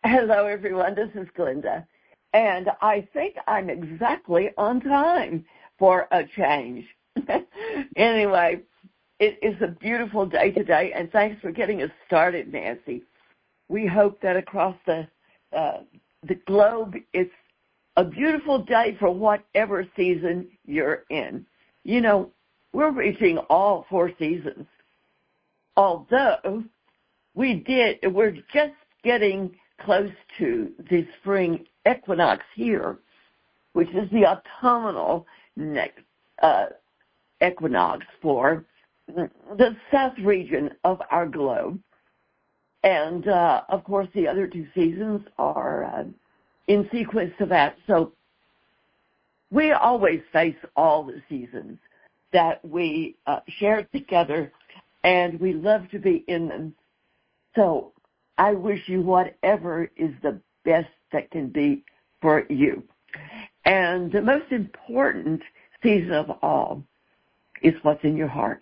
Hello, everyone. This is Glenda, and I think I'm exactly on time for a change. Anyway, it is a beautiful day today, and thanks for getting us started, Nancy. We hope that across the globe, it's a beautiful day for whatever season you're in. You know, we're reaching all 4 seasons, although we're just getting close to the spring equinox here, which is the autumnal equinox for the south region of our globe. And, of course, the other 2 seasons are in sequence to that. So we always face all the seasons that we share together, and we love to be in them. So I wish you whatever is the best that can be for you. And the most important season of all is what's in your heart.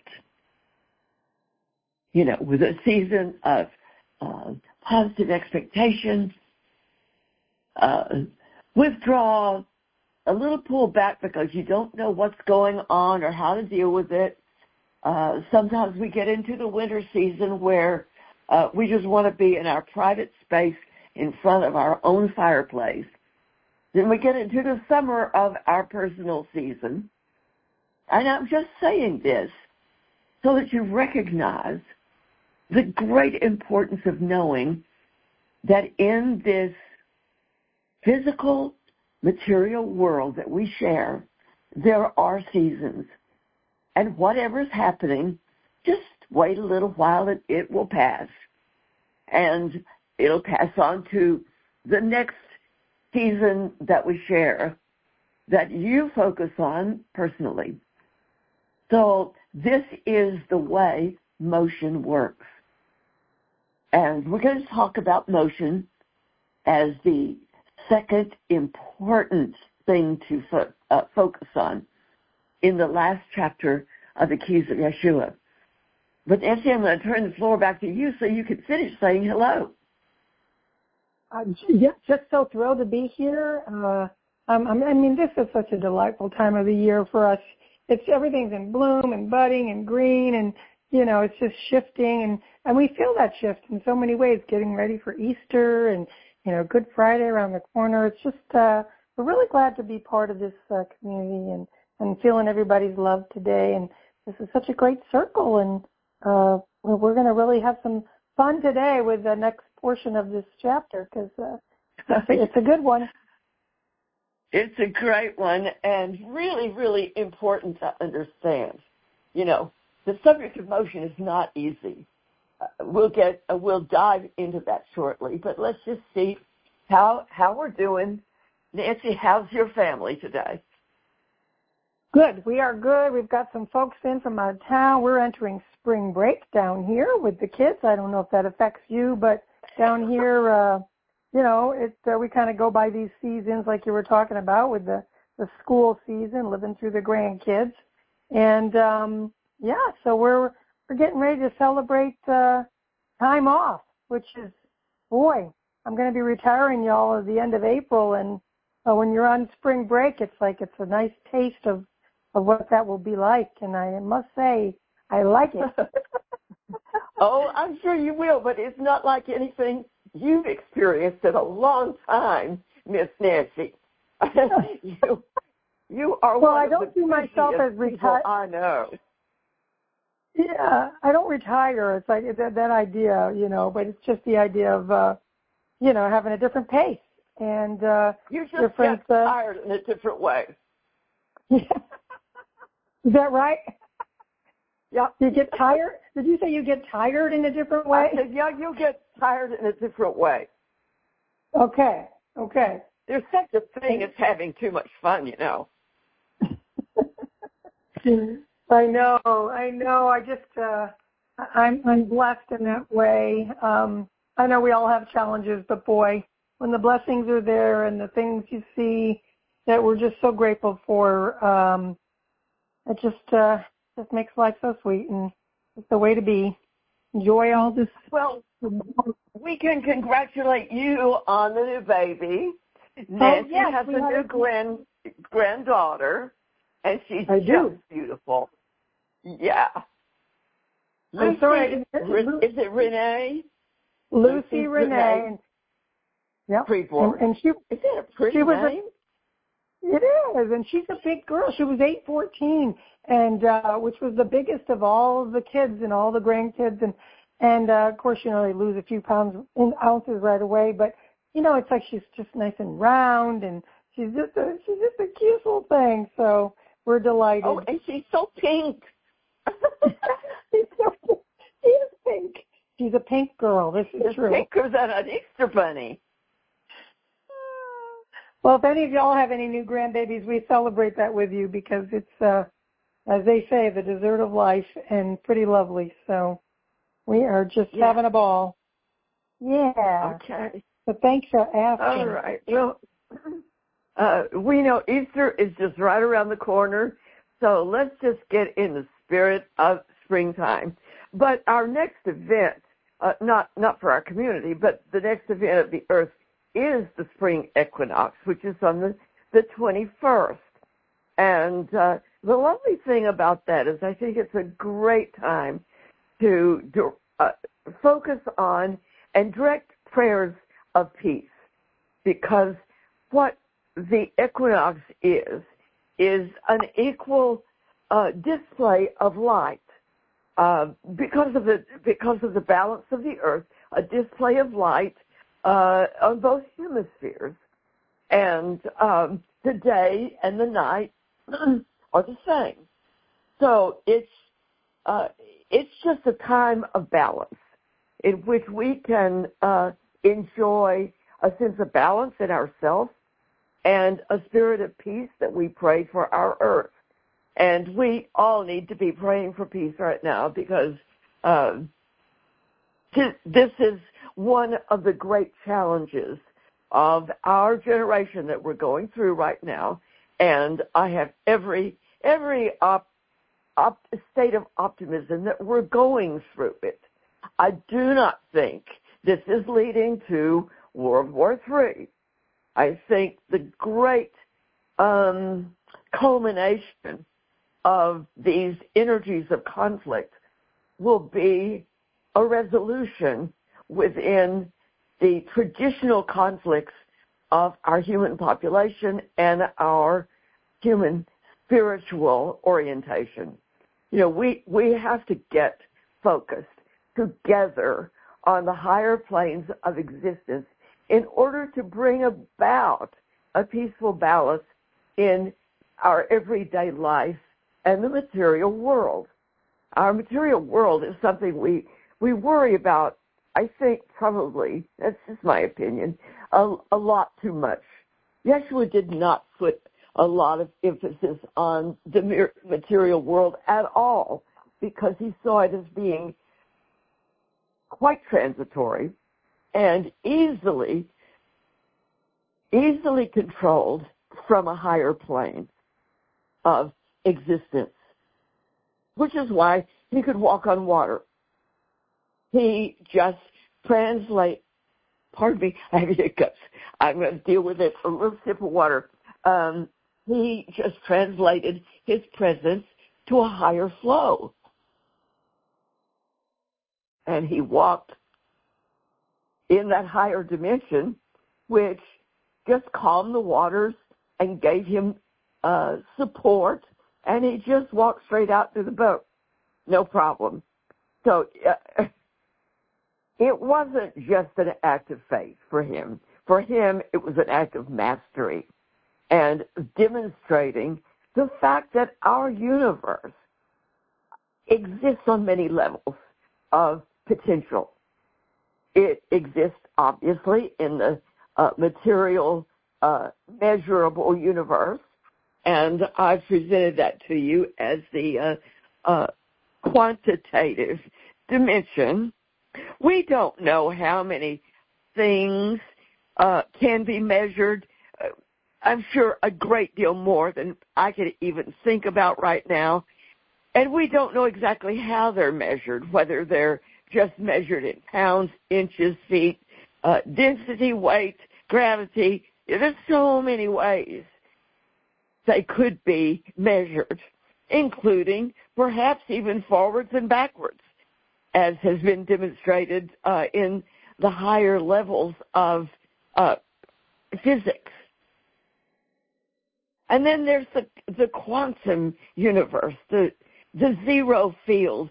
You know, with a season of positive expectation, withdrawal, a little pullback because you don't know what's going on or how to deal with it. Sometimes we get into the winter season where we just want to be in our private space in front of our own fireplace. Then we get into the summer of our personal season. And I'm just saying this so that you recognize the great importance of knowing that in this physical, material world that we share, there are seasons. And whatever's happening, just wait a little while and it will pass. And it'll pass on to the next season that we share that you focus on personally. So this is the way motion works. And we're going to talk about motion as the second important thing to focus on in the last chapter of the Keys of Yeshua. But Nancy, I'm going to turn the floor back to you so you can finish saying hello. Yeah, just so thrilled to be here. I mean, this is such a delightful time of the year for us. Everything's in bloom and budding and green, and you know, it's just shifting, and we feel that shift in so many ways. Getting ready for Easter, and you know, Good Friday around the corner. It's just we're really glad to be part of this community and feeling everybody's love today. And this is such a great circle, and we're going to really have some fun today with the next portion of this chapter because it's a good one. It's a great one and really, really important to understand. You know, the subject of motion is not easy. We'll dive into that shortly, but let's just see how we're doing. Nancy, how's your family today? Good. We are good. We've got some folks in from out of town. We're entering spring break down here with the kids. I don't know if that affects you, but down here, you know, we kind of go by these seasons like you were talking about with the school season, living through the grandkids. And, yeah, so we're getting ready to celebrate time off, which is, boy, I'm going to be retiring, y'all, at the end of April. And when you're on spring break, it's a nice taste of what that will be like. And I must say, I like it. Oh, I'm sure you will, but it's not like anything you've experienced in a long time, Miss Nancy. You are well, one I don't of the see myself as retired. I know. Yeah, I don't retire. It's like that idea, you know, but it's just the idea of, you know, having a different pace and you just get tired in a different way. Yeah. Is that right? Yeah. You get tired? Did you say you get tired in a different way? I said, yeah, you get tired in a different way. Okay. There's such a thing as having too much fun, you know. I know. I just, I'm blessed in that way. I know we all have challenges, but boy, when the blessings are there and the things you see that we're just so grateful for, it just makes life so sweet, and it's the way to be. Enjoy all this We can congratulate you on the new baby. Nancy has a new granddaughter, and she's just beautiful. Yeah. I'm sorry. Is it Renee? Lucy Renee. Yep. Preborn. And she, is that a pretty name? It is, and she's a big girl. She was 8'14", and which was the biggest of all of the kids and all the grandkids, and of course, you know, they lose a few pounds in ounces right away, but you know, it's like she's just nice and round, and she's just a cute little thing. So we're delighted. Oh, and she's so pink. She is pink. She's a pink girl. This is true. Pinker than an Easter bunny. Well, if any of y'all have any new grandbabies, we celebrate that with you because it's, as they say, the dessert of life and pretty lovely. So we are just having a ball. Yeah. Okay. So thanks for asking. All right. Well, we know Easter is just right around the corner, so let's just get in the spirit of springtime. But our next event, not for our community, but the next event of the Earth is the spring equinox, which is on the 21st. And the lovely thing about that is I think it's a great time to focus on and direct prayers of peace, because what the equinox is an equal display of light. Because of the balance of the Earth, a display of light on both hemispheres, and the day and the night are the same. So it's just a time of balance in which we can enjoy a sense of balance in ourselves and a spirit of peace that we pray for our Earth. And we all need to be praying for peace right now, because this is one of the great challenges of our generation that we're going through right now. And I have every state of optimism that we're going through it. I do not think this is leading to World War III. I think the great culmination of these energies of conflict will be a resolution within the traditional conflicts of our human population and our human spiritual orientation. You know, we have to get focused together on the higher planes of existence in order to bring about a peaceful balance in our everyday life and the material world. Our material world is something we worry about, I think probably, that's just my opinion, a lot too much. Yeshua did not put a lot of emphasis on the material world at all, because he saw it as being quite transitory and easily controlled from a higher plane of existence, which is why he could walk on water. He just pardon me, I have hiccups. I'm going to deal with it. A little sip of water. He just translated his presence to a higher flow. And he walked in that higher dimension, which just calmed the waters and gave him support, and he just walked straight out to the boat. No problem. So it wasn't just an act of faith for him. For him, it was an act of mastery and demonstrating the fact that our universe exists on many levels of potential. It exists, obviously, in the material, measurable universe, and I've presented that to you as the quantitative dimension. We don't know how many things can be measured. I'm sure a great deal more than I could even think about right now. And we don't know exactly how they're measured, whether they're just measured in pounds, inches, feet, density, weight, gravity. There's so many ways they could be measured, including perhaps even forwards and backwards, as has been demonstrated in the higher levels of physics. And then there's the quantum universe, the zero field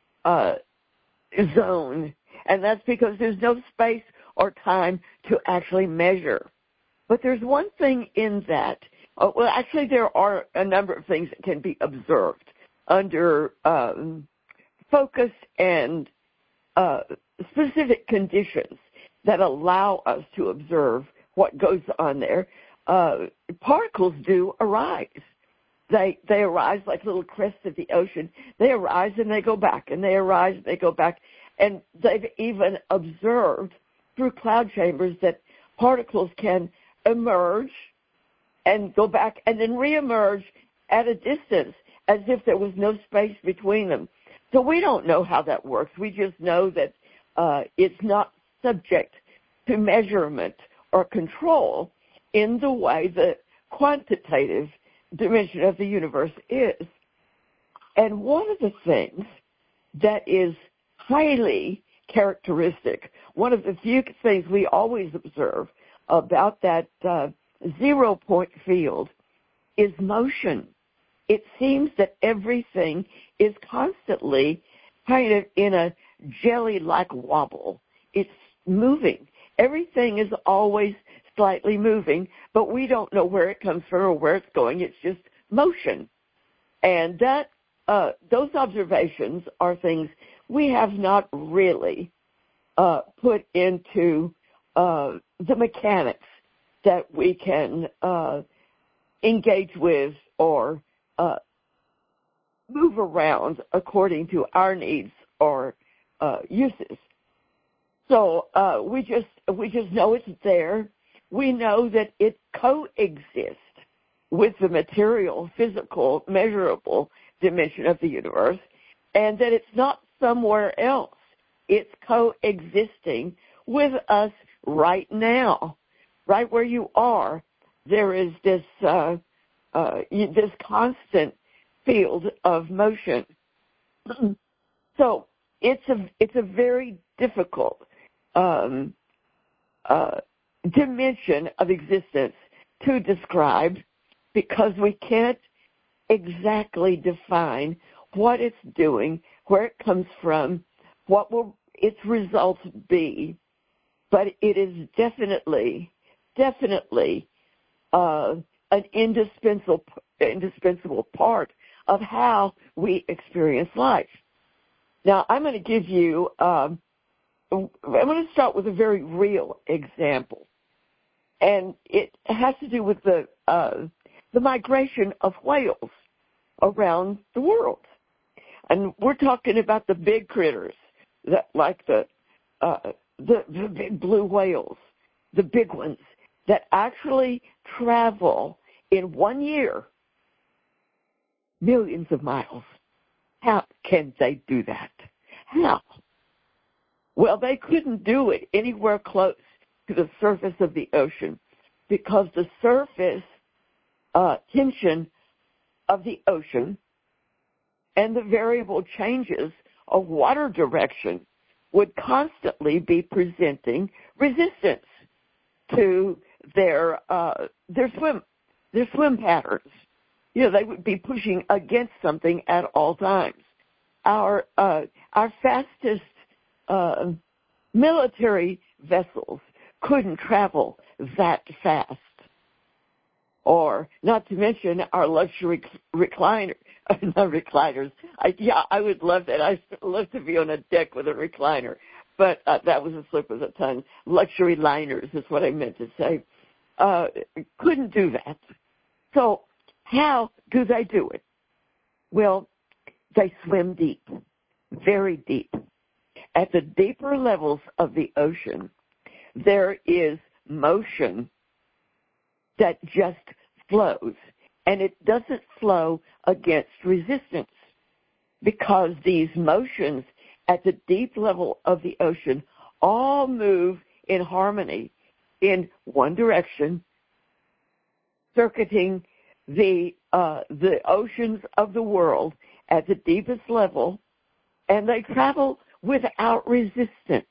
zone, and that's because there's no space or time to actually measure. But there's one thing in that. Well, actually, there are a number of things that can be observed under focus and specific conditions that allow us to observe what goes on there. Particles do arise. They arise like little crests of the ocean. They arise and they go back, and they arise and they go back. And they've even observed through cloud chambers that particles can emerge and go back and then reemerge at a distance as if there was no space between them. So we don't know how that works. We just know that it's not subject to measurement or control in the way the quantitative dimension of the universe is. And one of the things that is highly characteristic, one of the few things we always observe about that 0-point field is motion. It seems that everything is constantly kind of in a jelly-like wobble. It's moving. Everything is always slightly moving, but we don't know where it comes from or where it's going. It's just motion. And that those observations are things we have not really put into the mechanics that we can engage with or move around according to our needs or uses. So we just know it's there. We know that it coexists with the material, physical, measurable dimension of the universe, and that it's not somewhere else. It's coexisting with us right now, right where you are. There is this this constant field of motion. So it's a very difficult dimension of existence to describe because we can't exactly define what it's doing, where it comes from, what will its results be. But it is definitely an indispensable part of how we experience life. Now, I'm going to give you, I'm going to start with a very real example. And it has to do with the migration of whales around the world. And we're talking about the big critters, that, like the big blue whales, the big ones, that actually travel in 1 year millions of miles. How can they do that? How? Well, they couldn't do it anywhere close to the surface of the ocean because the surface tension of the ocean and the variable changes of water direction would constantly be presenting resistance to their swim patterns. You know, they would be pushing against something at all times. Our fastest military vessels couldn't travel that fast. Or, not to mention, our luxury recliners. I would love that. I'd love to be on a deck with a recliner. But that was a slip of the tongue. Luxury liners is what I meant to say. Couldn't do that. So how do they do it? Well, they swim deep, very deep. At the deeper levels of the ocean, there is motion that just flows, and it doesn't flow against resistance because these motions at the deep level of the ocean all move in harmony in one direction, circuiting the oceans of the world at the deepest level, and they travel without resistance.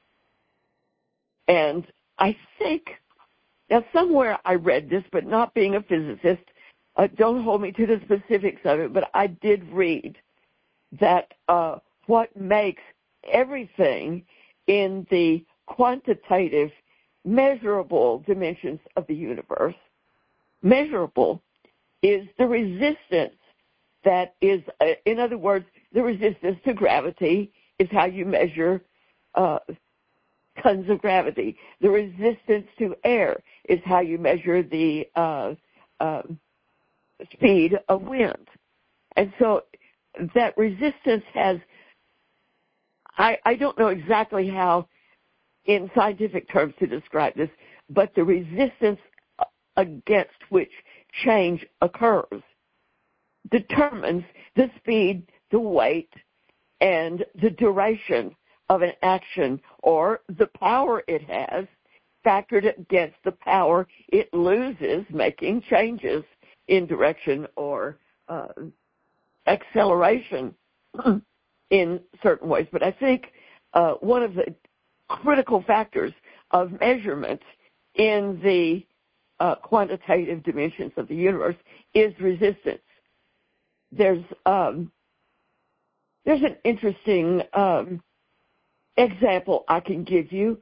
And I think, now somewhere I read this, but not being a physicist, don't hold me to the specifics of it, but I did read that what makes everything in the quantitative, measurable dimensions of the universe measurable is the resistance that is, in other words, the resistance to gravity is how you measure tons of gravity. The resistance to air is how you measure the speed of wind. And so that resistance has, I don't know exactly how in scientific terms to describe this, but the resistance against which change occurs determines the speed, the weight, and the duration of an action, or the power it has factored against the power it loses making changes in direction or acceleration in certain ways. But I think one of the critical factors of measurement in the quantitative dimensions of the universe is resistance. There's an interesting example I can give you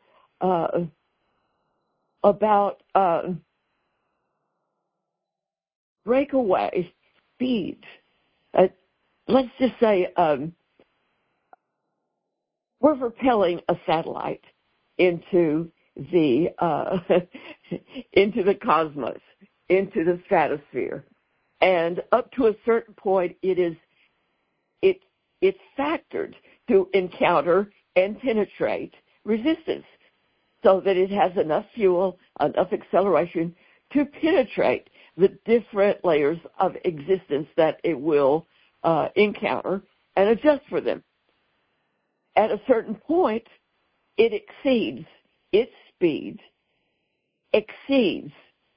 about breakaway speed. Let's just say we're propelling a satellite into the into the cosmos, into the stratosphere, and up to a certain point, it's factored to encounter and penetrate resistance, so that it has enough fuel, enough acceleration to penetrate the different layers of existence that it will encounter and adjust for them. At a certain point, it exceeds its speed, exceeds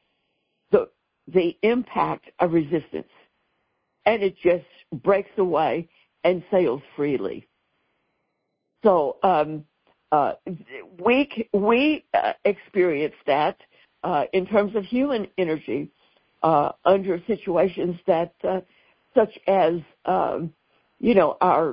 the impact of resistance, and it just breaks away and sails freely. So we experience that in terms of human energy under situations that such as our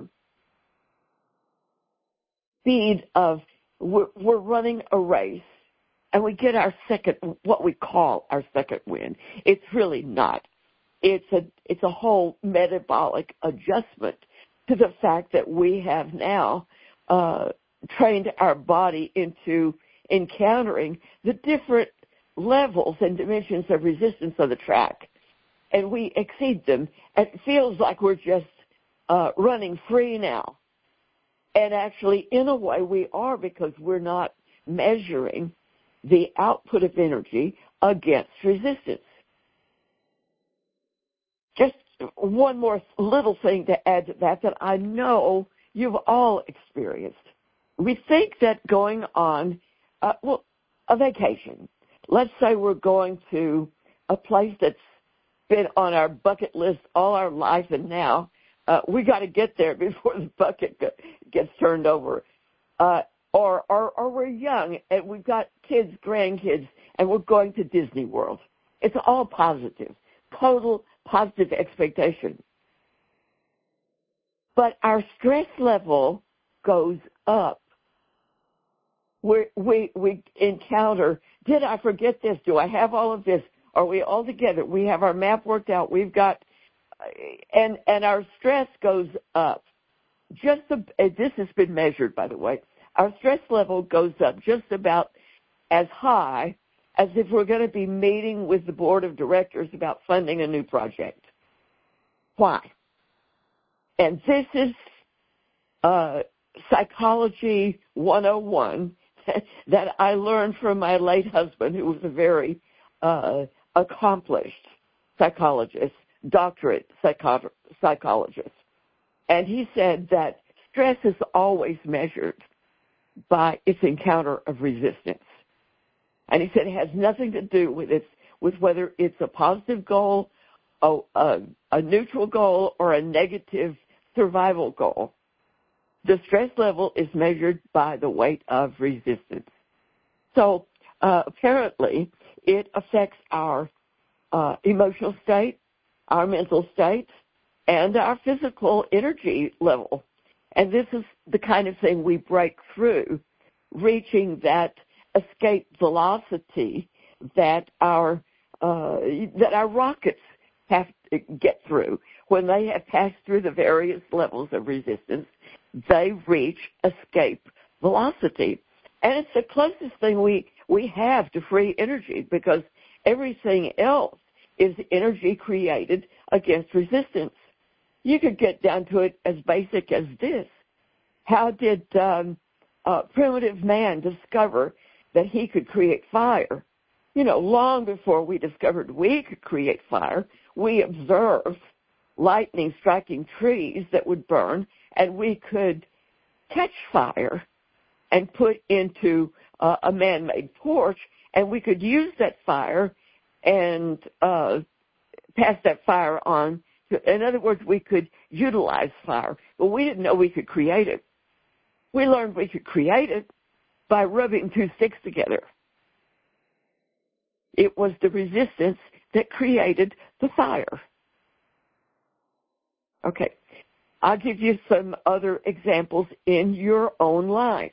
speed of we're running a race and we get our what we call our second wind. It's really not. It's a whole metabolic adjustment to the fact that we have now trained our body into encountering the different levels and dimensions of resistance of the track, and we exceed them. And it feels like we're just running free now. And actually, in a way, we are, because we're not measuring the output of energy against resistance. Just one more little thing to add to that I know you've all experienced. We think that going on, a vacation. Let's say we're going to a place that's been on our bucket list all our life, and now we got to get there before the bucket gets turned over. Or we're young and we've got kids, grandkids, and we're going to Disney World. It's all positive, total positive expectation. But our stress level goes up. We encounter, did I forget this? Do I have all of this? Are we all together? We have our map worked out. We've got, and our stress goes up. This has been measured, by the way. Our stress level goes up just about as high as if we're going to be meeting with the board of directors about funding a new project. Why? And this is Psychology 101 that I learned from my late husband, who was a very accomplished psychologist, doctorate psychologist. And he said that stress is always measured by its encounter of resistance. And he said it has nothing to do with whether it's a positive goal, a neutral goal, or a negative survival goal. The stress level is measured by the weight of resistance. So apparently it affects our emotional state, our mental state, and our physical energy level. And this is the kind of thing we break through, reaching that escape velocity that our rockets have to get through. When they have passed through the various levels of resistance, they reach escape velocity. And it's the closest thing we have to free energy, because everything else is energy created against resistance. You could get down to it as basic as this. How did primitive man discover that he could create fire? Long before we discovered we could create fire, we observed lightning striking trees that would burn, and we could catch fire and put into a man-made torch, and we could use that fire and pass that fire on. In other words, we could utilize fire, but we didn't know we could create it. We learned we could create it by rubbing two sticks together. It was the resistance that created the fire. Okay, I'll give you some other examples in your own life.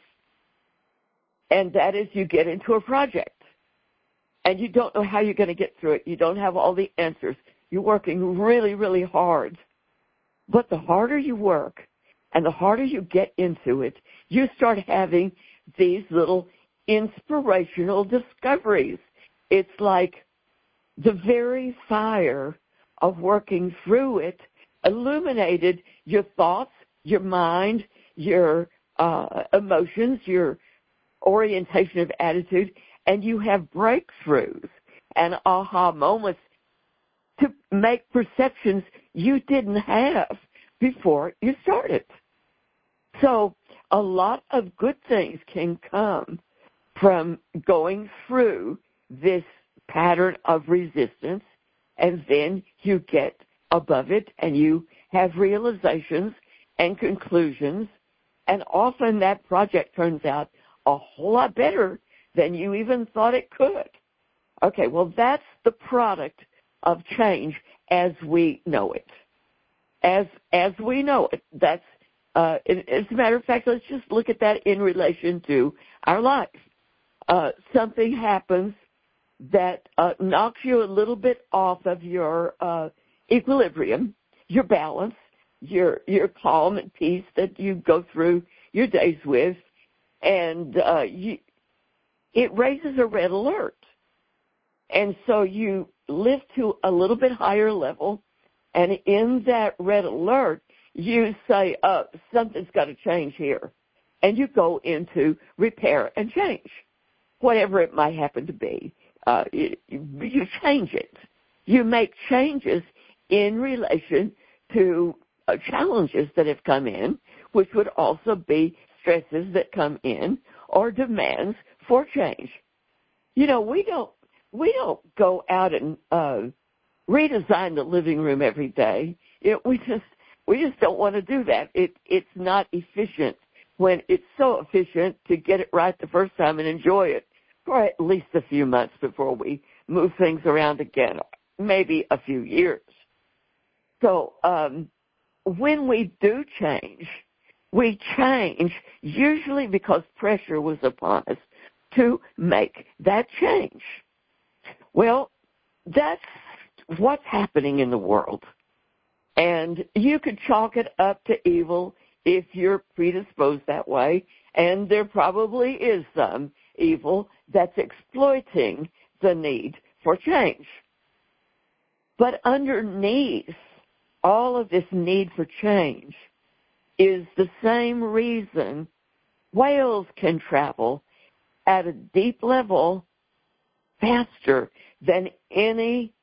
And that is, you get into a project and you don't know how you're going to get through it. You don't have all the answers. You're working really, really hard. But the harder you work and the harder you get into it, you start having these little inspirational discoveries. It's like the very fire of working through it illuminated your thoughts, your mind, your emotions, your orientation of attitude, and you have breakthroughs and aha moments to make perceptions you didn't have before you started. So a lot of good things can come from going through this pattern of resistance, and then you get above it and you have realizations and conclusions, and often that project turns out a whole lot better than you even thought it could. Okay, well, that's the product of change as we know it. As we know it, that's, as a matter of fact, let's just look at that in relation to our life. Something happens that knocks you a little bit off of your equilibrium, your balance, your calm and peace that you go through your days with, and it raises a red alert. And so you lift to a little bit higher level, and in that red alert, you say, something's got to change here. And you go into repair and change, whatever it might happen to be. You change it. You make changes in relation to challenges that have come in, which would also be stresses that come in or demands for change. We don't go out and redesign the living room every day. We just don't want to do that. It's not efficient when it's so efficient to get it right the first time and enjoy it for at least a few months before we move things around again, maybe a few years. So when we do change, we change usually because pressure was upon us to make that change. Well, that's what's happening in the world. And you could chalk it up to evil if you're predisposed that way, and there probably is some evil that's exploiting the need for change. But underneath all of this need for change is the same reason whales can travel at a deep level faster than any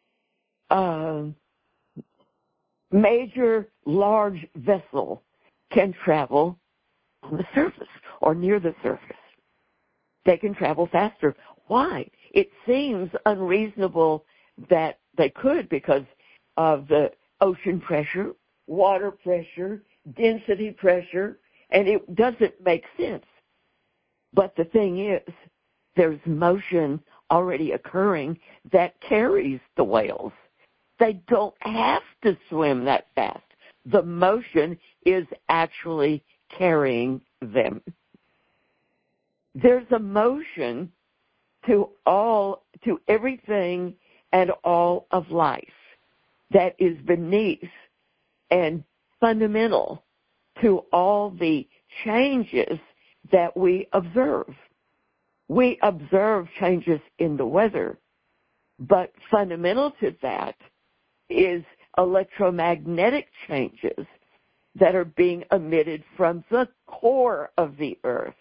major large vessel can travel on the surface or near the surface. They can travel faster. Why? It seems unreasonable that they could because of the ocean pressure, water pressure, density pressure, and it doesn't make sense. But the thing is, there's motion already occurring that carries the whales. They don't have to swim that fast. The motion is actually carrying them. There's a motion to everything and all of life that is beneath and fundamental to all the changes that we observe. We observe changes in the weather, but fundamental to that is electromagnetic changes that are being emitted from the core of the earth.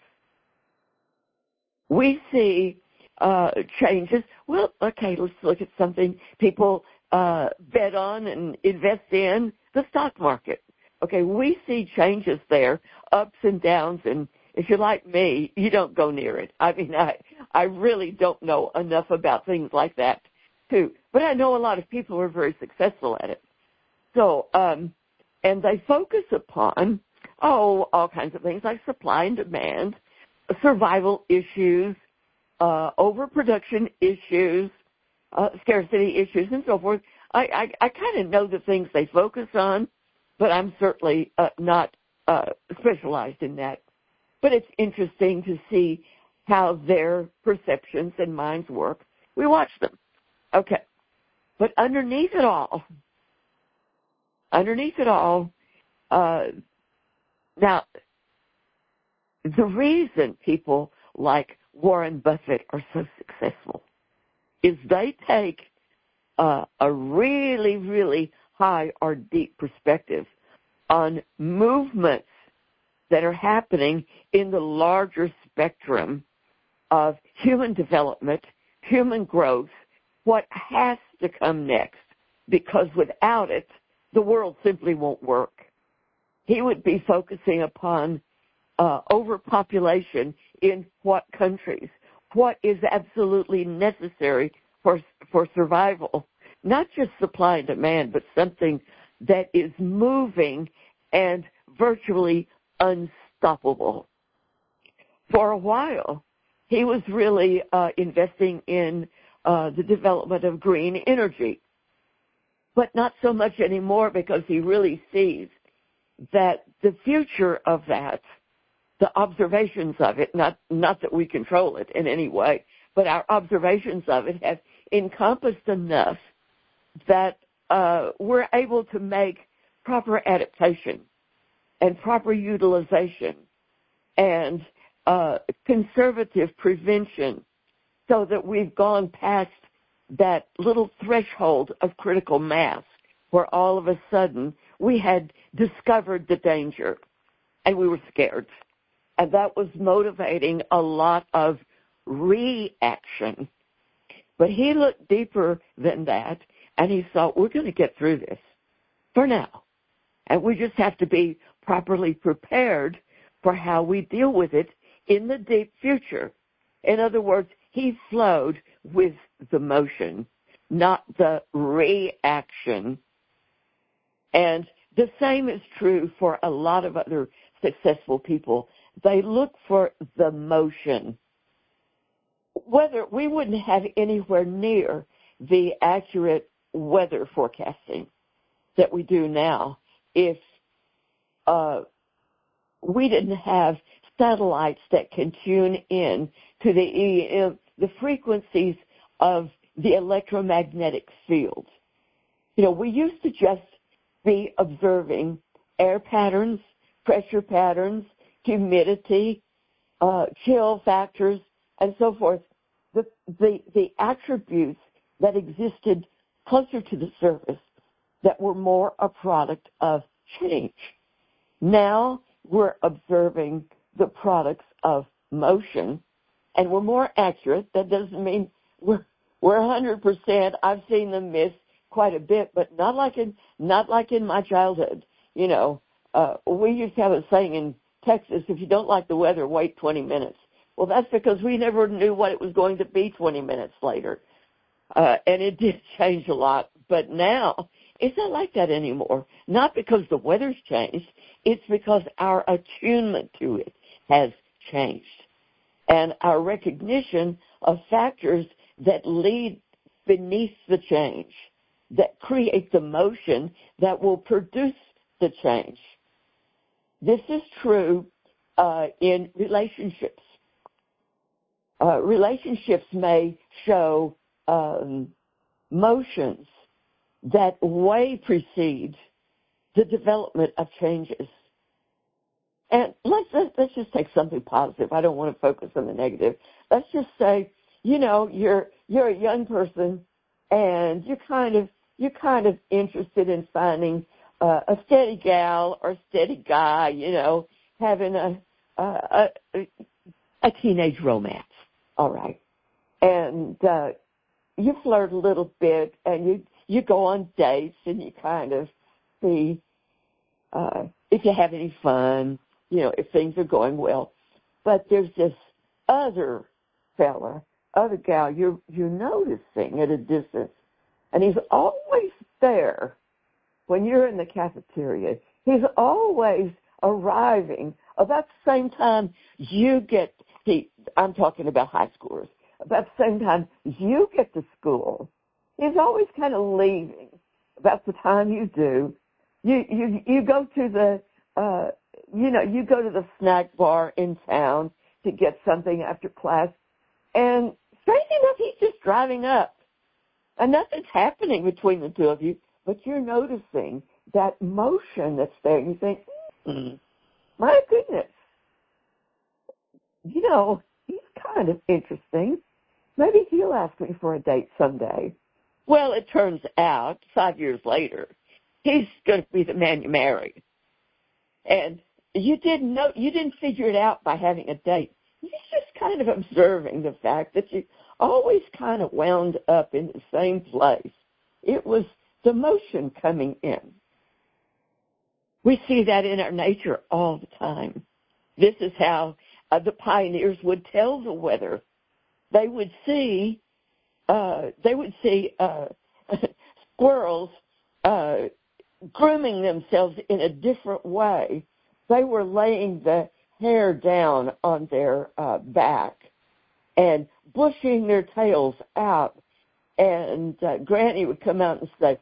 We see changes. Well, okay, let's look at something people bet on and invest in, the stock market. Okay, we see changes there, ups and downs, and if you're like me, you don't go near it. I mean, I really don't know enough about things like that, too. But I know a lot of people who are very successful at it. So, and they focus upon, all kinds of things like supply and demand, survival issues, overproduction issues, scarcity issues, and so forth. I kind of know the things they focus on, but I'm certainly not specialized in that. But it's interesting to see how their perceptions and minds work. We watch them. Okay. But underneath it all, now, the reason people like Warren Buffett are so successful is they take a really, really high or deep perspective on movements that are happening in the larger spectrum of human development, human growth, what has to come next, because without it, the world simply won't work. He would be focusing upon overpopulation in what countries, what is absolutely necessary for survival, not just supply and demand, but something that is moving and virtually unstoppable. For a while, he was really investing in the development of green energy, but not so much anymore because he really sees that the future of that, the observations of it, not that we control it in any way, but our observations of it have encompassed enough that we're able to make proper adaptation and proper utilization and conservative prevention so that we've gone past that little threshold of critical mass where all of a sudden we had discovered the danger and we were scared. And that was motivating a lot of reaction. But he looked deeper than that, and he thought, we're going to get through this for now. And we just have to be properly prepared for how we deal with it in the deep future. In other words, he flowed with the motion, not the reaction. And the same is true for a lot of other successful people. They look for the motion. Whether we wouldn't have anywhere near the accurate weather forecasting that we do now if we didn't have satellites that can tune in to the frequencies of the electromagnetic field. You know, we used to just be observing air patterns, pressure patterns, humidity, chill factors, and so forth. The attributes that existed closer to the surface that were more a product of change. Now we're observing the products of motion, and we're more accurate. That doesn't mean we're 100%. I've seen them miss quite a bit, but not like in my childhood. You know, we used to have a saying in Texas, if you don't like the weather, wait 20 minutes. Well, that's because we never knew what it was going to be 20 minutes later. And it did change a lot. But now, it's not like that anymore. Not because the weather's changed. It's because our attunement to it has changed. And our recognition of factors that lead beneath the change, that create the motion that will produce the change. This is true in relationships. Relationships may show motions that way precede the development of changes. And let's just take something positive. I don't want to focus on the negative. Let's just say, you're a young person and you're kind of interested in finding a steady gal or steady guy, having a teenage romance. All right. And you flirt a little bit and you go on dates and you kind of see if you have any fun, if things are going well. But there's this other gal you're noticing at a distance, and he's always there when you're in the cafeteria. He's always arriving about the same time I'm talking about high schoolers. About the same time you get to school, he's always kind of leaving about the time you do. You go to the you go to the snack bar in town to get something after class, and strange enough, he's just driving up, and nothing's happening between the two of you, but you're noticing that motion that's there. And you think, my goodness, he's kind of interesting. Maybe he'll ask me for a date someday. Well, it turns out 5 years later, he's going to be the man you marry. And you didn't figure it out by having a date. You're just kind of observing the fact that you always kind of wound up in the same place. It was the motion coming in. We see that in our nature all the time. This is how the pioneers would tell the weather. They would see squirrels grooming themselves in a different way. They were laying the hair down on their back and bushing their tails out. And Granny would come out and say,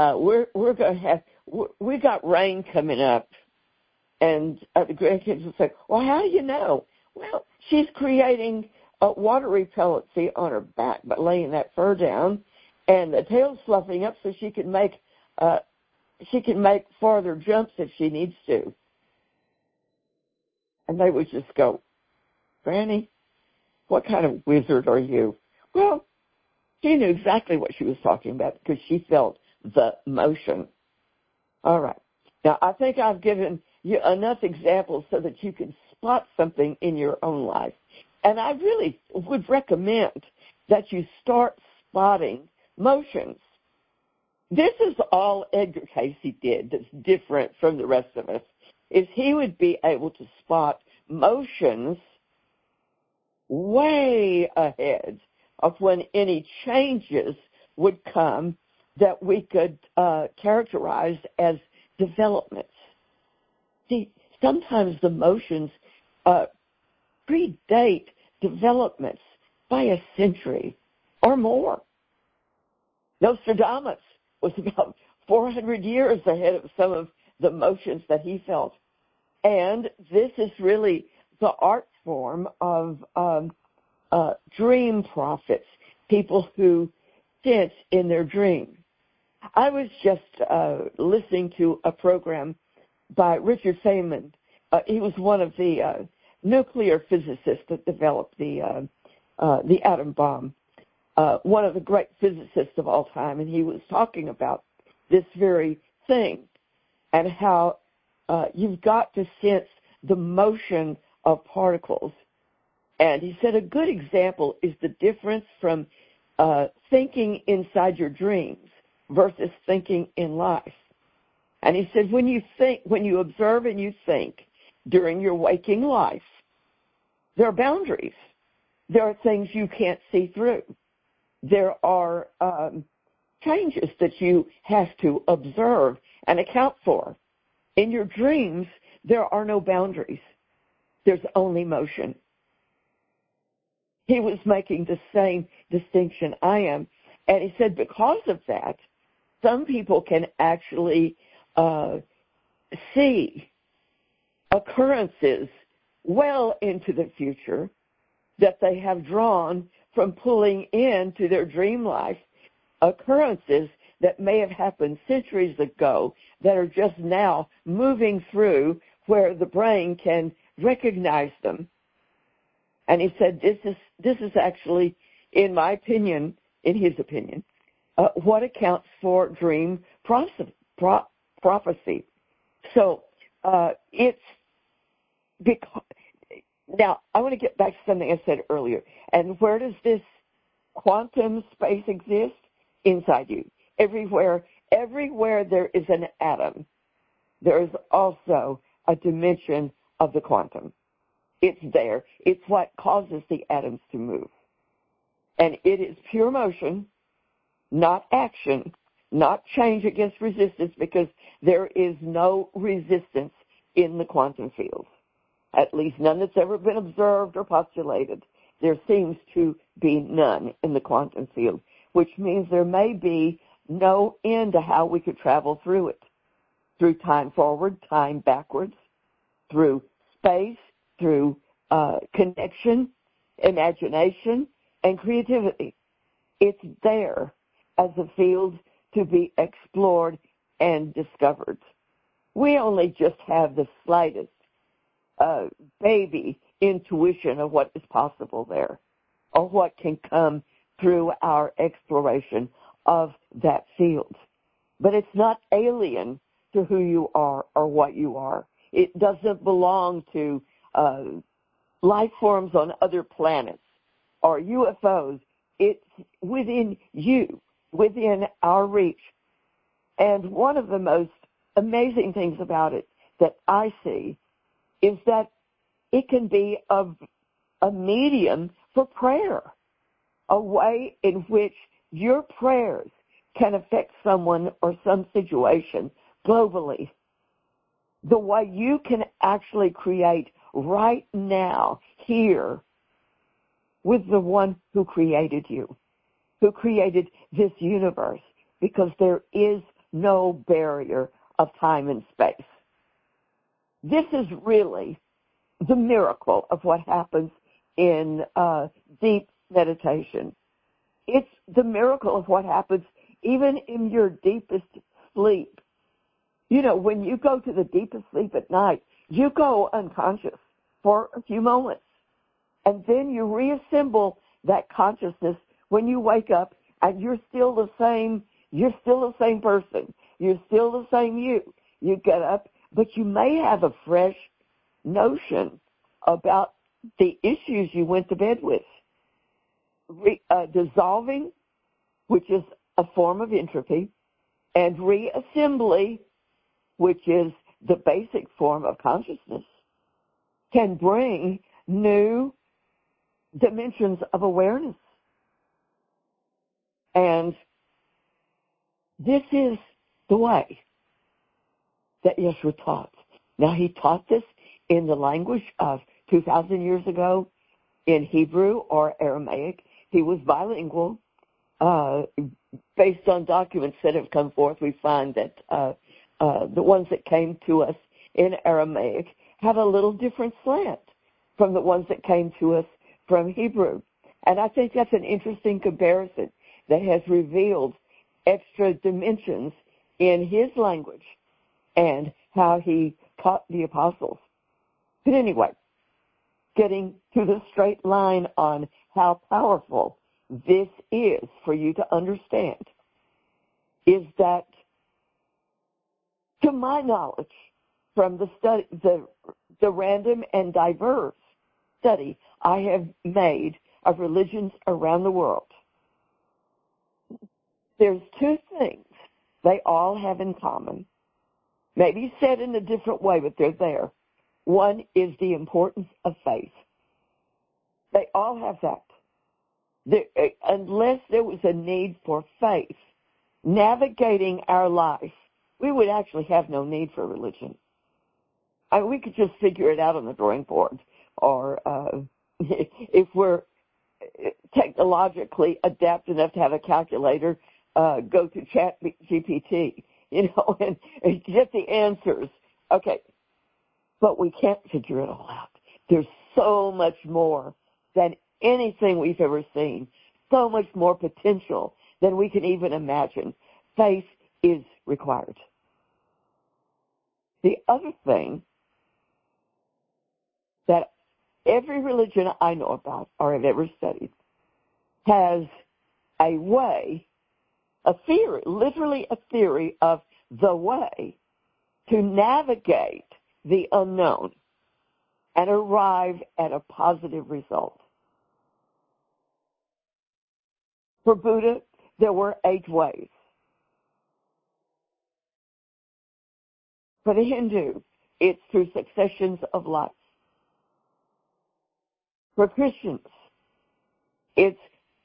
we got rain coming up. And the grandkids would say, well, how do you know? Well, she's creating water repellency on her back by laying that fur down, and the tail's fluffing up so she can make farther jumps if she needs to. And they would just go, Granny, what kind of wizard are you? Well, she knew exactly what she was talking about because she felt the motion. All right. Now, I think I've given you enough examples so that you can spot something in your own life. And I really would recommend that you start spotting motions. This is all Edgar Cayce did that's different from the rest of us, is he would be able to spot motions way ahead of when any changes would come that we could characterize as developments. See, sometimes the motions predate developments by a century or more. Nostradamus was about 400 years ahead of some of the motions that he felt. And this is really the art form of dream prophets, people who sense in their dream. I was just listening to a program by Richard Feynman. He was one of the nuclear physicists that developed the atom bomb, one of the great physicists of all time, and he was talking about this very thing and how you've got to sense the motion of particles. And he said a good example is the difference from thinking inside your dreams versus thinking in life. And he said, when you observe and you think during your waking life, there are boundaries. There are things you can't see through. There are changes that you have to observe and account for. In your dreams, there are no boundaries. There's only motion. He was making the same distinction I am. And he said because of that, some people can actually see occurrences well into the future that they have drawn from pulling into their dream life, occurrences that may have happened centuries ago that are just now moving through where the brain can recognize them. And he said this is actually, in my opinion, in his opinion, what accounts for dream prophecy. So it's because, now I want to get back to something I said earlier. And where does this quantum space exist? Inside you. Everywhere there is an atom, there is also a dimension of the quantum. It's there. It's what causes the atoms to move. And it is pure motion, not action, not change against resistance, because there is no resistance in the quantum field. At least none that's ever been observed or postulated. There seems to be none in the quantum field, which means there may be no end to how we could travel through it. Through time forward, time backwards, through space, through connection, imagination, and creativity. It's there as a field to be explored and discovered. We only just have the slightest baby intuition of what is possible there, or what can come through our exploration of that field. But it's not alien to who you are or what you are. It doesn't belong to life forms on other planets or UFOs. It's within you, within our reach. And one of the most amazing things about it that I see is that it can be a medium for prayer, a way in which your prayers can affect someone or some situation globally. The way you can actually create right now, here, with the one who created you, who created this universe, because there is no barrier of time and space. This is really the miracle of what happens in deep meditation. It's the miracle of what happens even in your deepest sleep. You know, when you go to the deepest sleep at night, you go unconscious for a few moments. And then you reassemble that consciousness when you wake up, and you're still the same person. You're still the same you. You get up, but you may have a fresh notion about the issues you went to bed with. Dissolving, which is a form of entropy, and reassembly, which is the basic form of consciousness, can bring new dimensions of awareness. And this is the way that Yeshua taught. Now, he taught this in the language of 2,000 years ago in Hebrew or Aramaic. He was bilingual. Based on documents that have come forth, we find that the ones that came to us in Aramaic have a little different slant from the ones that came to us from Hebrew. And I think that's an interesting comparison that has revealed extra dimensions in his language and how he taught the apostles. But anyway, getting to the straight line on how powerful this is for you to understand is that, to my knowledge, from the study, the random and diverse study I have made of religions around the world, there's two things they all have in common. maybe said in a different way, but they're there. One is the importance of faith. They all have that. Unless there was a need for faith navigating our life, we would actually have no need for religion. We could just figure it out on the drawing board, or if we're technologically adept enough to have a calculator, go to ChatGPT, and get the answers. Okay, but we can't figure it all out. There's so much more than anything we've ever seen, so much more potential than we can even imagine. Faith is required. The other thing that every religion I know about or have ever studied has a way, a theory, literally a theory of the way to navigate the unknown and arrive at a positive result. For Buddha, there were 8 ways. For the Hindu, it's through successions of life. For Christians, it's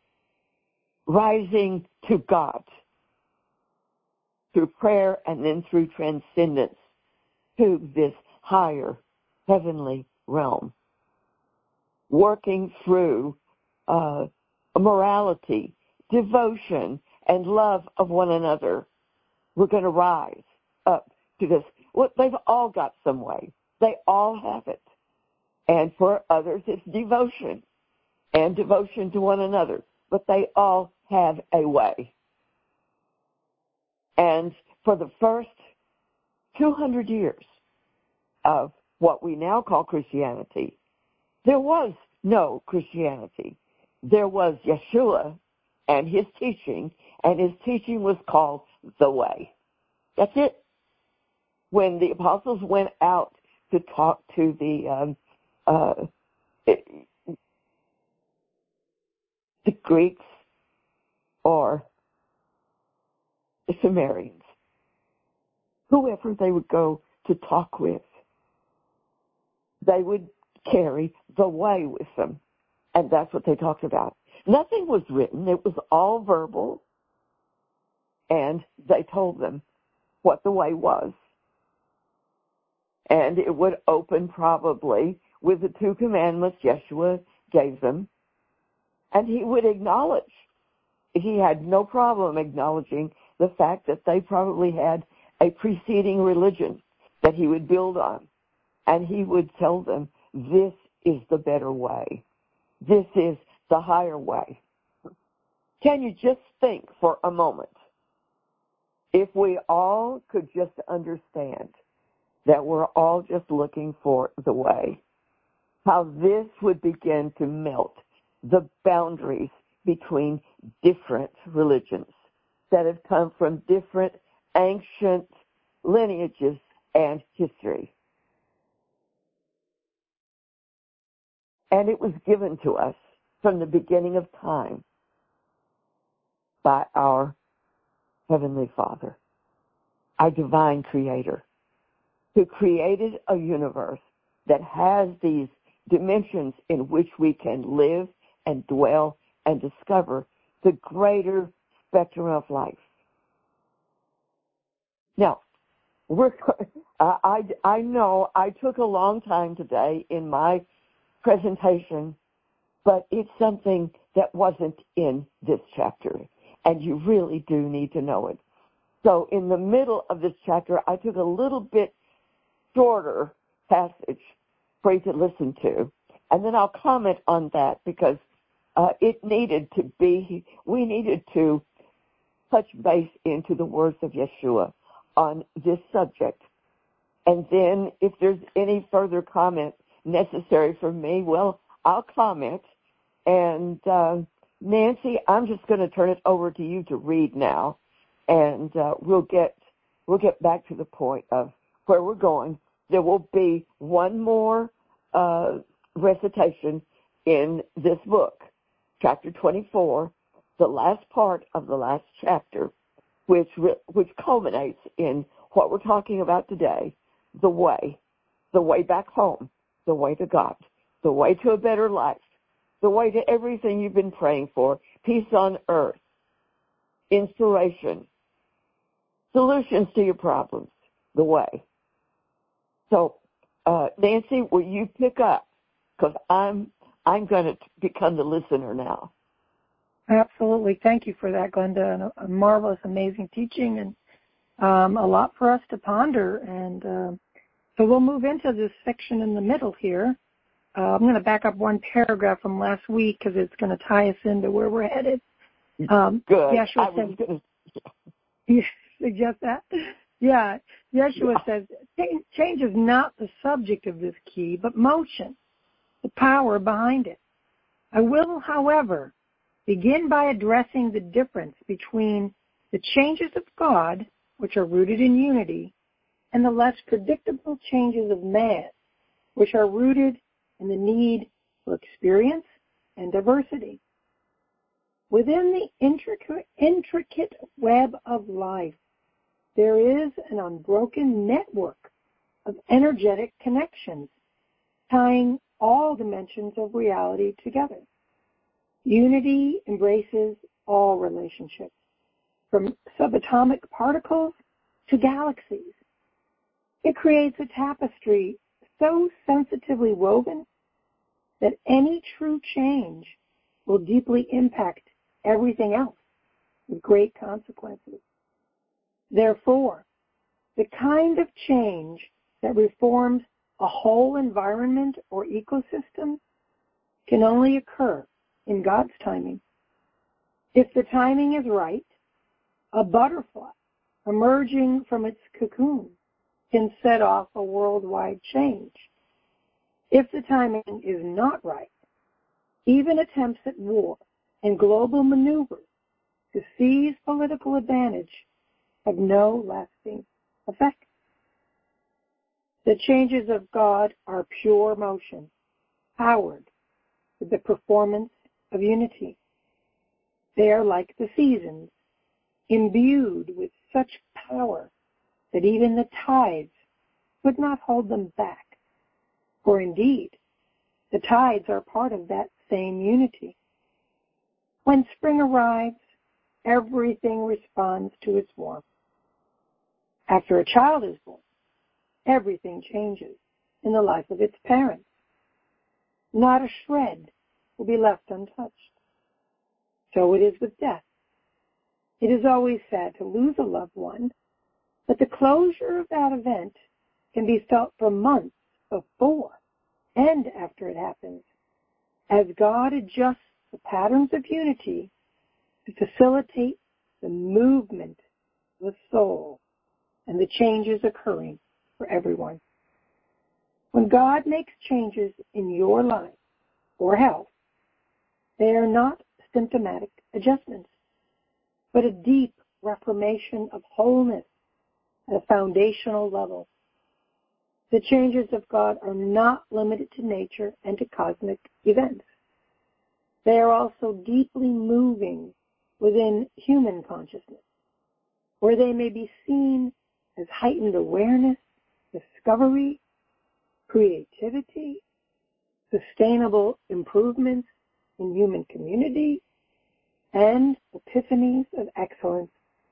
rising to God through prayer and then through transcendence to this higher heavenly realm. Working through morality, devotion, and love of one another. We're going to rise up to this. Well, they've all got some way. They all have it. And for others, it's devotion and devotion to one another. But they all have a way. And for the first 200 years of what we now call Christianity, there was no Christianity. There was Yeshua and his teaching was called the Way. That's it. When the apostles went out to talk to the Greeks or the Sumerians, whoever they would go to talk with, they would carry the way with them. And that's what they talked about. Nothing was written. It was all verbal. And they told them what the way was. And it would open probably with the 2 commandments Yeshua gave them. And he would acknowledge. He had no problem acknowledging the fact that they probably had a preceding religion that he would build on. And he would tell them, this is the better way. This is the higher way. Can you just think for a moment, if we all could just understand that we're all just looking for the way, how this would begin to melt the boundaries between different religions that have come from different ancient lineages and history. And it was given to us from the beginning of time by our Heavenly Father, our divine Creator, who created a universe that has these dimensions in which we can live and dwell and discover the greater spectrum of life. Now, I know I took a long time today in my presentation, but it's something that wasn't in this chapter, and you really do need to know it. So in the middle of this chapter, I took a little bit shorter passage for you to listen to, and then I'll comment on that because we needed to touch base into the words of Yeshua on this subject. And then if there's any further comment necessary for me, well, I'll comment. And Nancy, I'm just going to turn it over to you to read now, and we'll get back to the point of where we're going. There will be one more recitation in this book, chapter 24, the last part of the last chapter, which culminates in what we're talking about today, the way back home, the way to God, the way to a better life, the way to everything you've been praying for, peace on earth, inspiration, solutions to your problems, the way. So, Nancy, will you pick up? Because I'm going to become the listener now. Absolutely. Thank you for that, Glenda. And a marvelous, amazing teaching, and a lot for us to ponder. And so we'll move into this section in the middle here. I'm going to back up one paragraph from last week because it's going to tie us into where we're headed. Good. Yeshua says, you suggest that? Yeah. Yeshua says, change is not the subject of this key, but motion, the power behind it. I will, however, begin by addressing the difference between the changes of God, which are rooted in unity, and the less predictable changes of man, which are rooted in the need for experience and diversity. Within the intricate web of life, there is an unbroken network of energetic connections tying all dimensions of reality together. Unity embraces all relationships, from subatomic particles to galaxies. It creates a tapestry so sensitively woven that any true change will deeply impact everything else with great consequences. Therefore, the kind of change that reforms a whole environment or ecosystem can only occur in God's timing. If the timing is right, a butterfly emerging from its cocoon can set off a worldwide change. If the timing is not right, even attempts at war and global maneuvers to seize political advantage have no lasting effect. The changes of God are pure motion, powered with the performance of unity. They are like the seasons, imbued with such power that even the tides could not hold them back. For indeed, the tides are part of that same unity. When spring arrives, everything responds to its warmth. After a child is born, everything changes in the life of its parents. Not a shred will be left untouched. So it is with death. It is always sad to lose a loved one, but the closure of that event can be felt for months before and after it happens, as God adjusts the patterns of unity to facilitate the movement of the soul and the changes occurring for everyone. When God makes changes in your life or health, they are not symptomatic adjustments, but a deep reformation of wholeness at a foundational level. The changes of God are not limited to nature and to cosmic events. They are also deeply moving within human consciousness, where they may be seen as heightened awareness, discovery, creativity, sustainable improvements in human community, and epiphanies of excellence.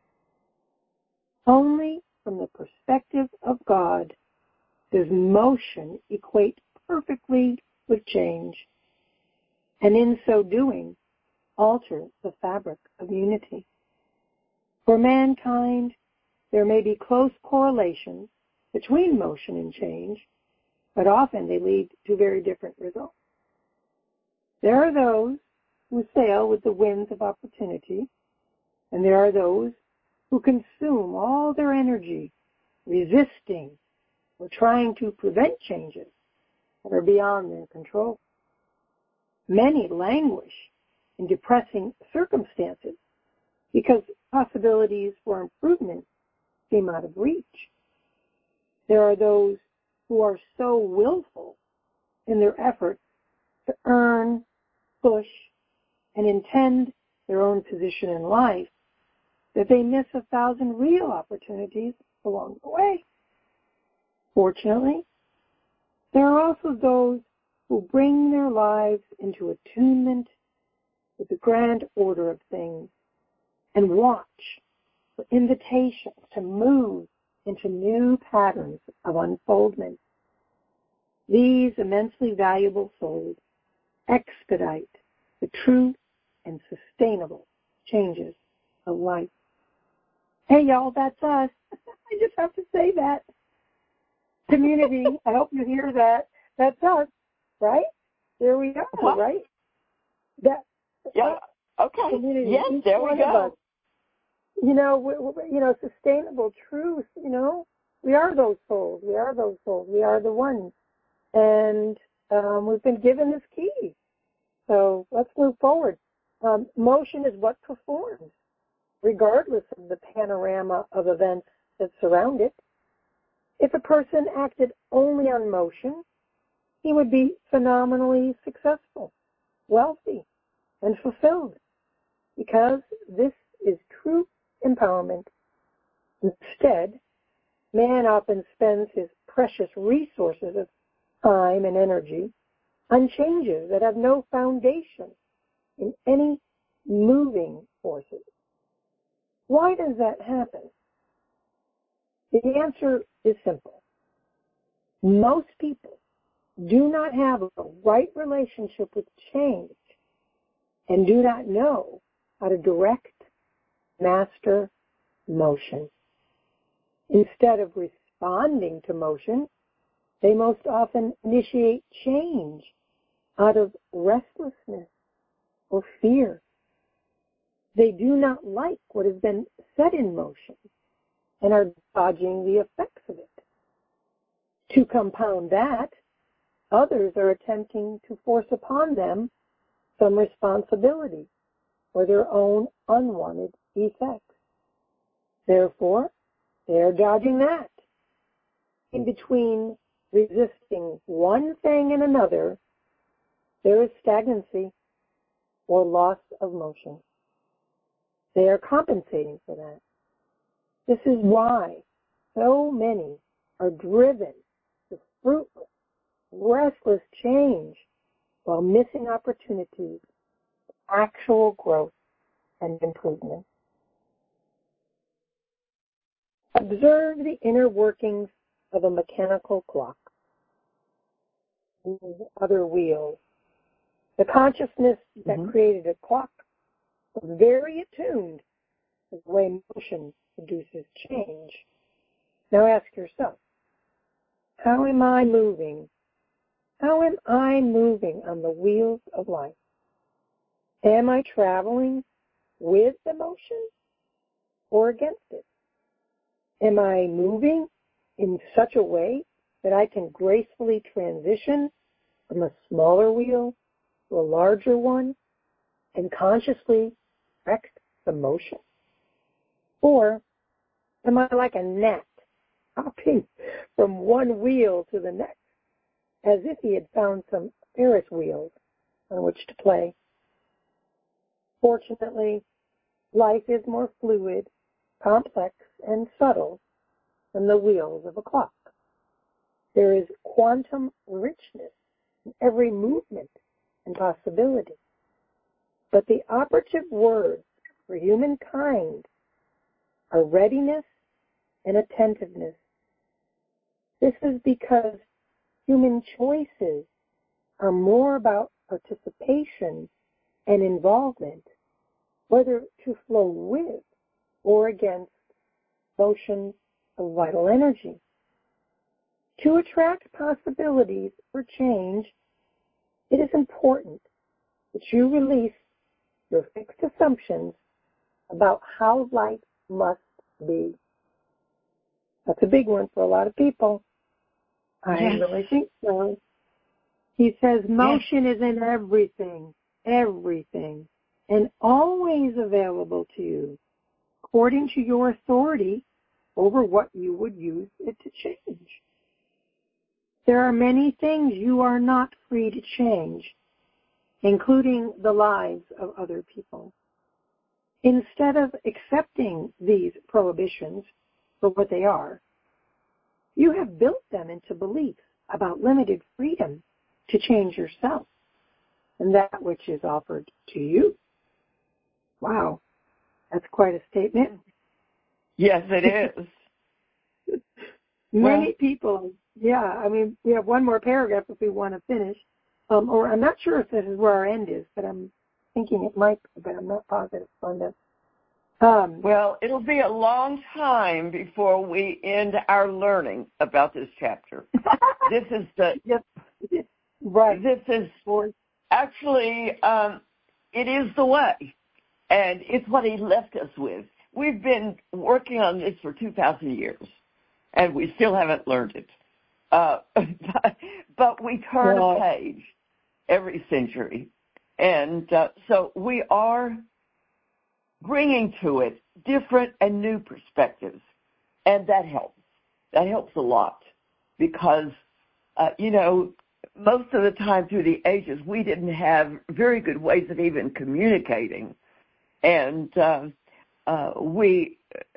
Only from the perspective of God does motion equate perfectly with change, and in so doing, alter the fabric of unity. For mankind, there may be close correlations between motion and change, but often they lead to very different results. There are those who sail with the winds of opportunity, and there are those who consume all their energy resisting or trying to prevent changes that are beyond their control. Many languish in depressing circumstances because possibilities for improvement seem out of reach. There are those who are so willful in their efforts to earn, push, and intend their own position in life that they miss 1,000 real opportunities along the way. Fortunately, there are also those who bring their lives into attunement with the grand order of things and watch for invitations to move into new patterns of unfoldment. These immensely valuable souls expedite the true and sustainable changes of life. Hey, y'all, that's us. I just have to say that. Community, I hope you hear that. That's us, right? There we are, right? That. Yeah. Okay. Community, yes, there we go. Sustainable truth, we are those souls. We are those souls. We are the ones. And we've been given this key. So let's move forward. Motion is what performs, regardless of the panorama of events that surround it. If a person acted only on motion, he would be phenomenally successful, wealthy, and fulfilled, because this is true empowerment. Instead, man often spends his precious resources of time and energy on changes that have no foundation in any moving forces. Why does that happen? The answer is simple. Most people do not have a right relationship with change and do not know how to direct, master motion. Instead of responding to motion, they most often initiate change out of restlessness or fear. They do not like what has been set in motion and are dodging the effects of it. To compound that, others are attempting to force upon them some responsibility for their own unwanted effects. Therefore, they are dodging that. In between resisting one thing and another, there is stagnancy or loss of motion. They are compensating for that. This is why so many are driven to fruitless, restless change while missing opportunities for actual growth and improvement. Observe the inner workings of a mechanical clock. These other wheels. The consciousness that created a clock was very attuned to the way motion produces change. Now ask yourself, how am I moving? How am I moving on the wheels of life? Am I traveling with the motion or against it? Am I moving in such a way that I can gracefully transition from a smaller wheel to a larger one and consciously direct the motion? Or am I like a gnat hopping from one wheel to the next as if he had found some Ferris wheels on which to play? Fortunately, life is more fluid, complex, and subtle than the wheels of a clock. There is quantum richness in every movement and possibility. But the operative words for humankind are readiness and attentiveness. This is because human choices are more about participation and involvement, whether to flow with or against motion of vital energy. To attract possibilities for change, it is important that you release your fixed assumptions about how life must be. That's a big one for a lot of people. I really think so. He says motion is in everything, and always available to you, according to your authority over what you would use it to change. There are many things you are not free to change, including the lives of other people. Instead of accepting these prohibitions, for what they are. You have built them into beliefs about limited freedom to change yourself and that which is offered to you. Wow, that's quite a statement. Yes, it is. Many people, I mean, we have one more paragraph if we want to finish. Or I'm not sure if this is where our end is, but I'm thinking it might be, but I'm not positive on this. Well, it'll be a long time before we end our learning about this chapter. This is right. This is actually, it is the way, and it's what he left us with. We've been working on this for 2,000 years, and we still haven't learned it. But we turn a page every century, and so we are bringing to it different and new perspectives, and that helps. That helps a lot because, most of the time through the ages, we didn't have very good ways of even communicating. And the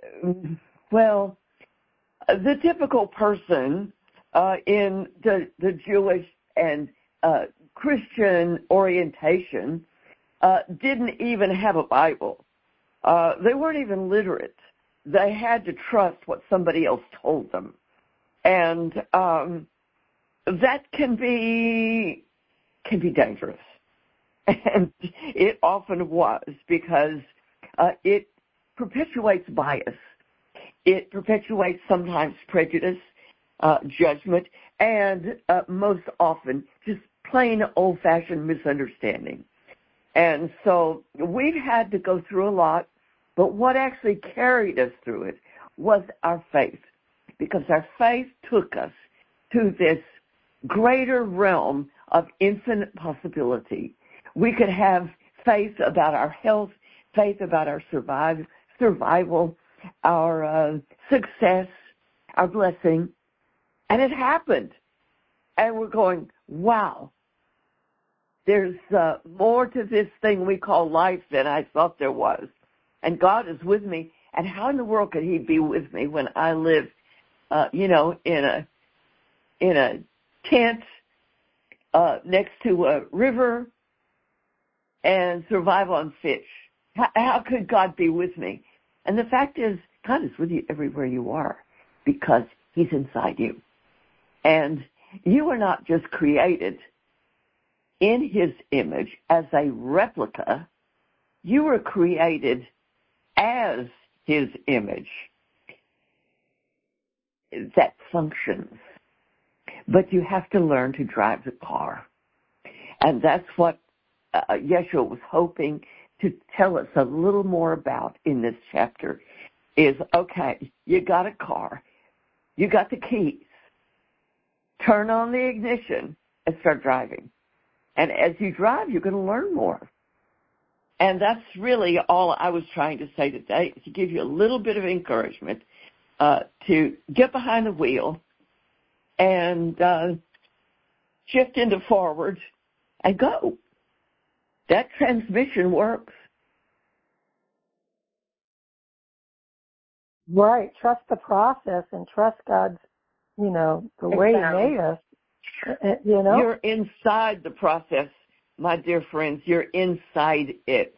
typical person in the Jewish and Christian orientation didn't even have a Bible. They weren't even literate. They had to trust what somebody else told them. And that can be dangerous. And it often was because it perpetuates bias. It perpetuates sometimes prejudice, judgment, and most often just plain old-fashioned misunderstanding. And so we've had to go through a lot, but what actually carried us through it was our faith, because our faith took us to this greater realm of infinite possibility. We could have faith about our health, faith about our survival, our success, our blessing, and it happened. And we're going, wow, there's more to this thing we call life than I thought there was. And God is with me. And how in the world could he be with me when I live, in a tent next to a river and survive on fish? How could God be with me? And the fact is, God is with you everywhere you are because he's inside you. And you are not just created in his image as a replica. You were created as his image that functions. But you have to learn to drive the car. And that's what Yeshua was hoping to tell us a little more about in this chapter is, okay, you got a car. You got the keys. Turn on the ignition and start driving. And as you drive, you're going to learn more. And that's really all I was trying to say today, to give you a little bit of encouragement to get behind the wheel and shift into forward and go. That transmission works. Right. Trust the process and trust God's, the way he made us. You're inside the process, my dear friends. You're inside it.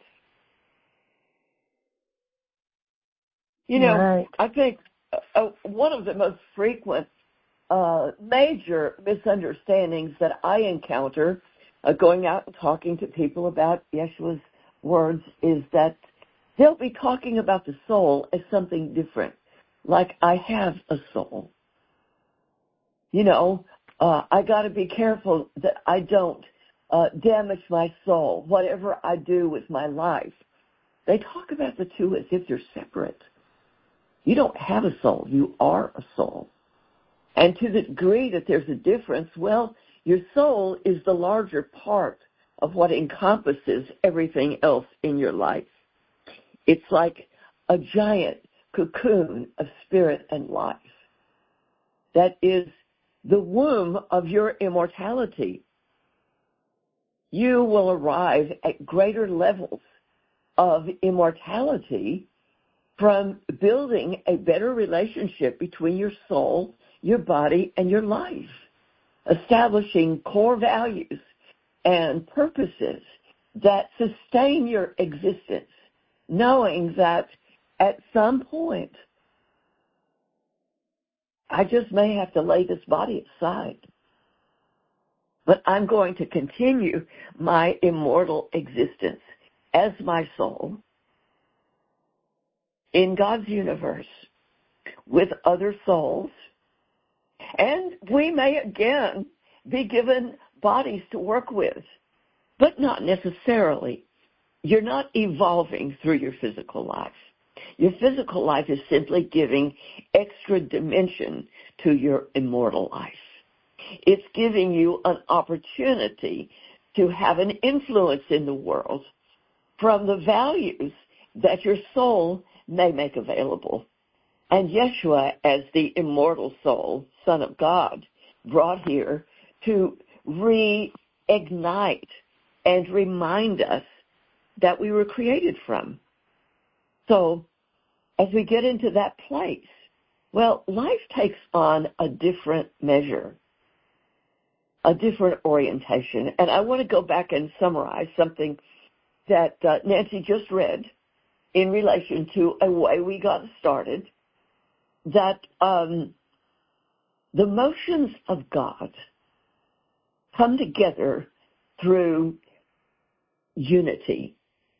Right. I think one of the most frequent major misunderstandings that I encounter going out and talking to people about Yeshua's words is that they'll be talking about the soul as something different, like I have a soul. I got to be careful that I don't damage my soul, whatever I do with my life. They talk about the two as if they're separate. You don't have a soul. You are a soul. And to the degree that there's a difference, well, your soul is the larger part of what encompasses everything else in your life. It's like a giant cocoon of spirit and life. That is the womb of your immortality. You will arrive at greater levels of immortality from building a better relationship between your soul, your body, and your life, establishing core values and purposes that sustain your existence, knowing that at some point, I just may have to lay this body aside, but I'm going to continue my immortal existence as my soul in God's universe with other souls. And we may again be given bodies to work with, but not necessarily. You're not evolving through your physical life. Your physical life is simply giving extra dimension to your immortal life. It's giving you an opportunity to have an influence in the world from the values that your soul may make available. And Yeshua, as the immortal soul, Son of God, brought here to reignite and remind us that we were created from. So, as we get into that place, well, life takes on a different measure, a different orientation. And I want to go back and summarize something that Nancy just read in relation to a way we got started, that the motions of God come together through unity.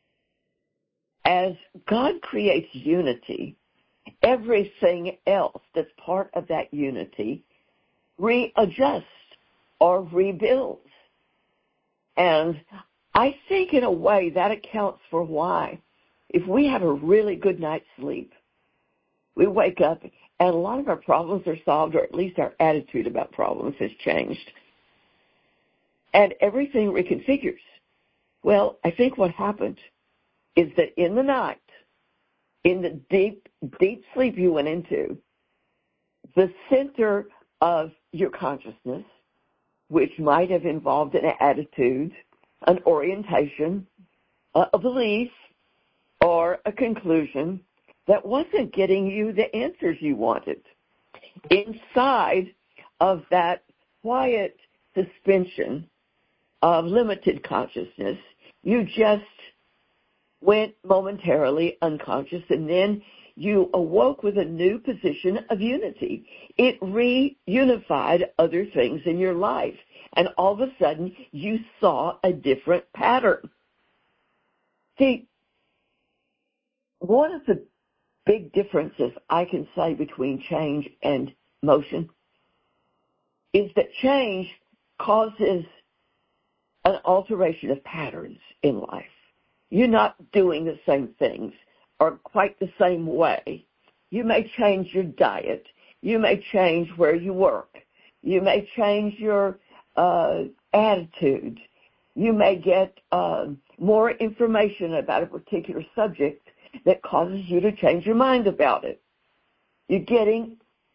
As God creates unity, everything else that's part of that unity readjusts or rebuilds. And I think in a way that accounts for why, if we have a really good night's sleep, we wake up and a lot of our problems are solved, or at least our attitude about problems has changed. And everything reconfigures. Well, I think what happened is that in the night, in the deep, deep sleep you went into, the center of your consciousness, which might have involved an attitude, an orientation, a belief, or a conclusion that wasn't getting you the answers you wanted. Inside of that quiet suspension of limited consciousness, you just went momentarily unconscious, and then you awoke with a new position of unity. It reunified other things in your life, and all of a sudden you saw a different pattern. See, one of the big differences I can say between change and motion is that change causes an alteration of patterns in life. You're not doing the same things or quite the same way. You may change your diet. You may change where you work. You may change your attitude. You may get more information about a particular subject that causes you to change your mind about it. You're getting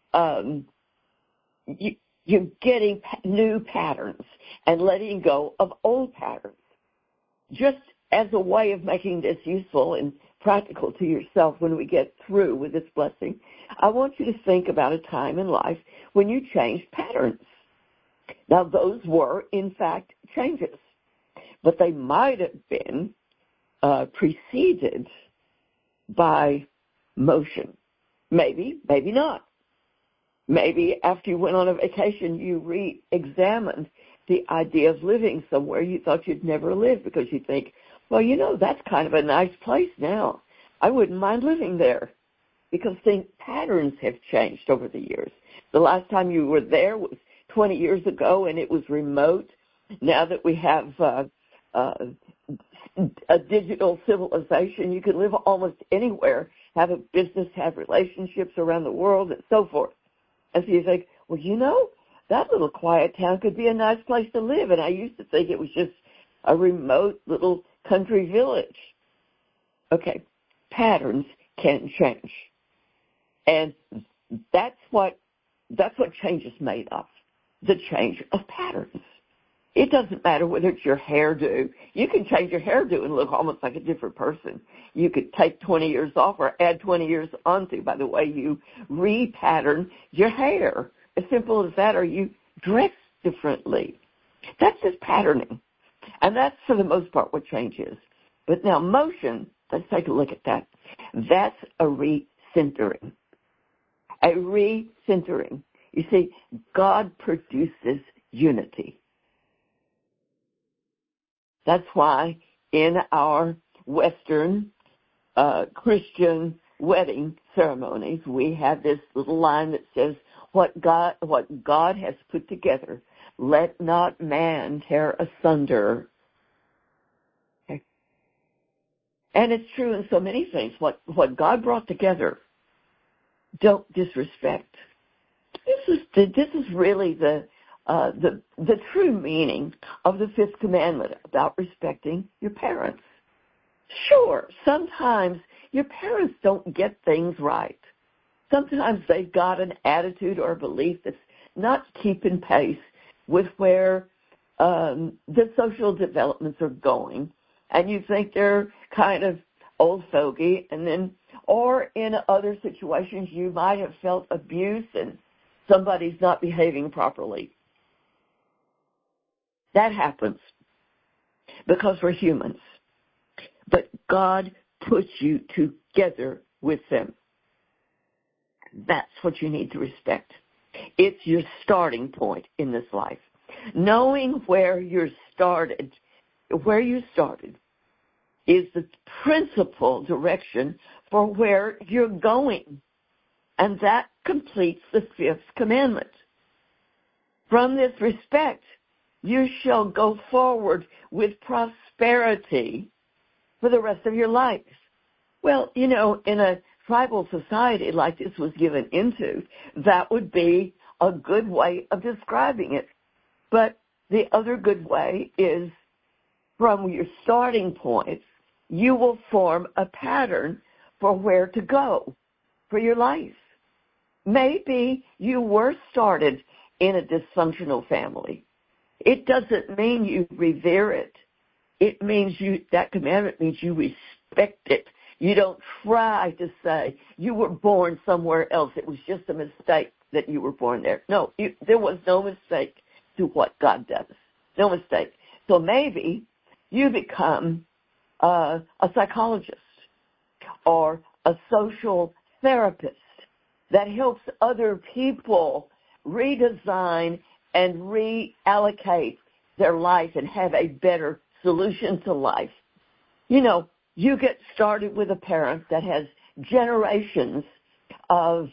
you're getting new patterns and letting go of old patterns. Just as a way of making this useful and practical to yourself when we get through with this blessing, I want you to think about a time in life when you changed patterns. Now, those were, in fact, changes, but they might have been preceded by motion. Maybe, maybe not. Maybe after you went on a vacation, you re-examined the idea of living somewhere you thought you'd never live, because you think, well, you know, that's kind of a nice place now. I wouldn't mind living there, because patterns have changed over the years. The last time you were there was 20 years ago, and it was remote. Now that we have a digital civilization, you can live almost anywhere, have a business, have relationships around the world, and so forth. And so you think, well, you know, that little quiet town could be a nice place to live. And I used to think it was just a remote little country village. Okay, patterns can change. And that's what change is made of, the change of patterns. It doesn't matter whether it's your hairdo. You can change your hairdo and look almost like a different person. You could take 20 years off or add 20 years onto by the way you repattern your hair. As simple as that, or you dress differently. That's just patterning. And that's, for the most part, what change is. But now motion, let's take a look at that. That's a recentering. A recentering. You see, God produces unity. That's why in our Western Christian wedding ceremonies, we have this little line that says, what God has put together, let not man tear asunder. Okay. And it's true in so many things. What God brought together, don't disrespect. This is really the true meaning of the fifth commandment about respecting your parents. Sure, sometimes your parents don't get things right. Sometimes they've got an attitude or a belief that's not keeping pace with where the social developments are going, and you think they're kind of old fogey, and then, or in other situations you might have felt abuse and somebody's not behaving properly. That happens because we're humans. But God puts you together with them. That's what you need to respect. It's your starting point in this life. Knowing where you started is the principal direction for where you're going. And that completes the fifth commandment. From this respect, you shall go forward with prosperity for the rest of your life. Well, in a tribal society like this was given into, that would be a good way of describing it. But the other good way is from your starting point, you will form a pattern for where to go for your life. Maybe you were started in a dysfunctional family. It doesn't mean you revere it. It means that commandment means you respect it. You don't try to say you were born somewhere else. It was just a mistake that you were born there. No, there was no mistake to what God does. No mistake. So maybe you become a psychologist or a social therapist that helps other people redesign and reallocate their life and have a better solution to life. You get started with a parent that has generations of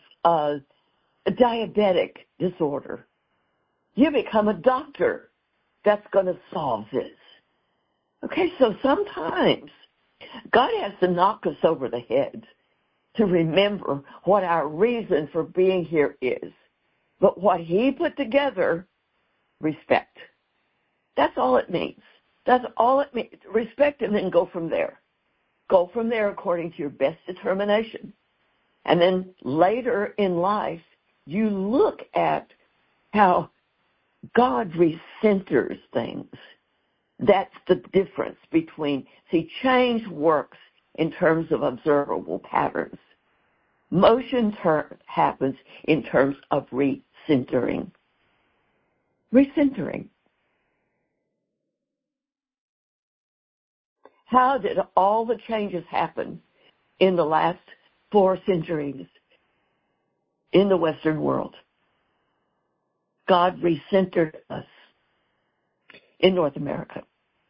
diabetic disorder. You become a doctor that's going to solve this. Okay, so sometimes God has to knock us over the head to remember what our reason for being here is. But what He put together, respect. That's all it means. That's all it means. Respect and then go from there. Go from there according to your best determination. And then later in life, you look at how God recenters things. That's the difference between, change works in terms of observable patterns. Motion happens in terms of recentering. Recentering. How did all the changes happen in the last 4 centuries in the Western world? God recentered us in North America.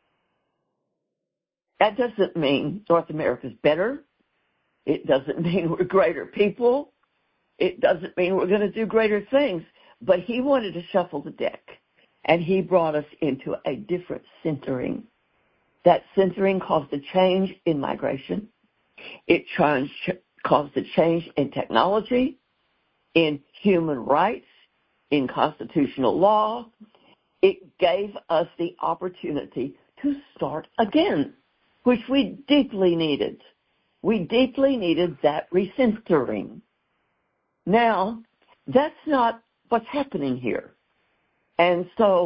That doesn't mean North America's better. It doesn't mean we're greater people. It doesn't mean we're going to do greater things. But He wanted to shuffle the deck, and He brought us into a different centering. That centering caused a change in migration. It caused a change in technology, in human rights, in constitutional law. It gave us the opportunity to start again, which we deeply needed. We deeply needed that recentering. Now, that's not what's happening here. And so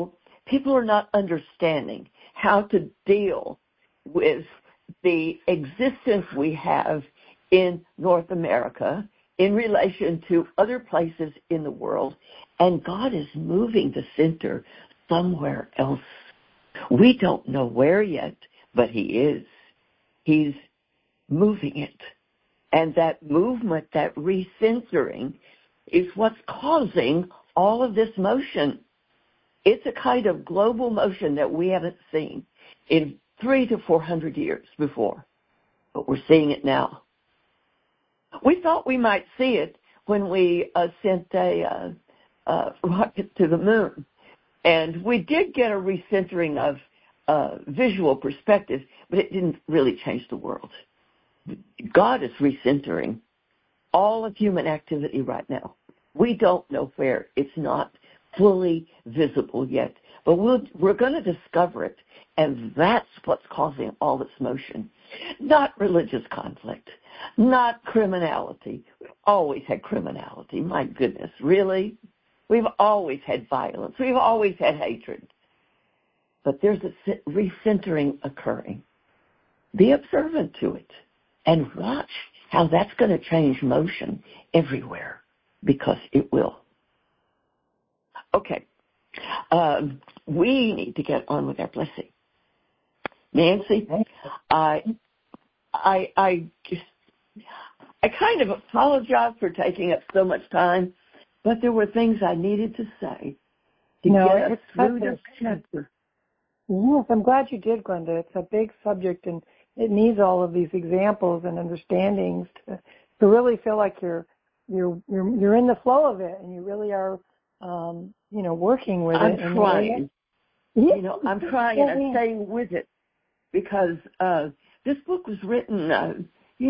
people are not understanding how to deal with the existence we have in North America in relation to other places in the world, and God is moving the center somewhere else. We don't know where yet, but He is. He's moving it. And that movement, that recentering, is what's causing all of this motion. It's a kind of global motion that we haven't seen in 300 to 400 years before, but we're seeing it now. We thought we might see it when we sent a rocket to the moon, and we did get a recentering of visual perspective, but it didn't really change the world. God is recentering all of human activity right now. We don't know where. It's not fully visible yet, but we're going to discover it, and that's what's causing all this motion. Not religious conflict, not criminality. We've always had criminality. My goodness, really? We've always had violence. We've always had hatred. But there's a recentering occurring. Be observant to it and watch how that's going to change motion everywhere, because it will. Okay. We need to get on with our blessing. Nancy, I kind of apologize for taking up so much time, but there were things I needed to say to get us through this chapter. Yes, I'm glad you did, Glenda. It's a big subject, and it needs all of these examples and understandings to really feel like you're in the flow of it, and you really are, working with it. I'm trying. I'm trying, and I'm staying with it, because this book was written,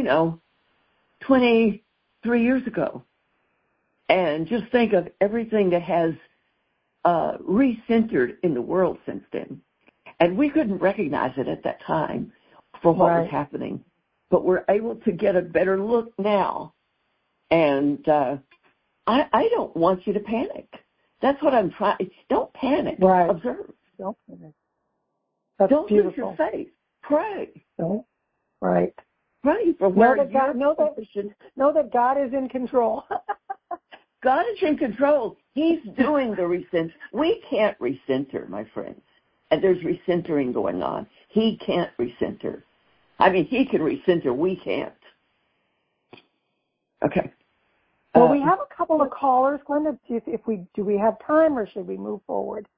23 years ago. And just think of everything that has recentered in the world since then. And we couldn't recognize it at that time for what was happening. But we're able to get a better look now. And I don't want you to panic. That's what I'm trying. Don't panic. Right. Observe. Don't panic. That's don't beautiful. lose your faith. Pray. Right. Pray for where know that God is in control. God is in control. He's doing the recenter. We can't recenter, my friends. And there's recentering going on. He can't recenter. I mean, he can recenter. We can't. Okay. Well, we have a couple of callers, Glenda. Do we have time, or should we move forward?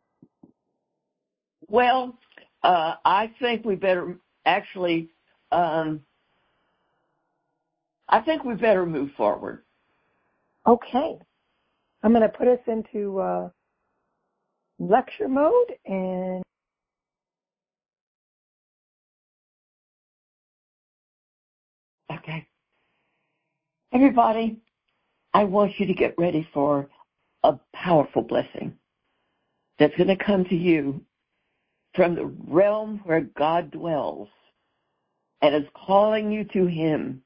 Well, I think we better actually. I think we better move forward. Okay. I'm going to put us into lecture mode, and okay. Everybody, I want you to get ready for a powerful blessing that's going to come to you from the realm where God dwells and is calling you to Him.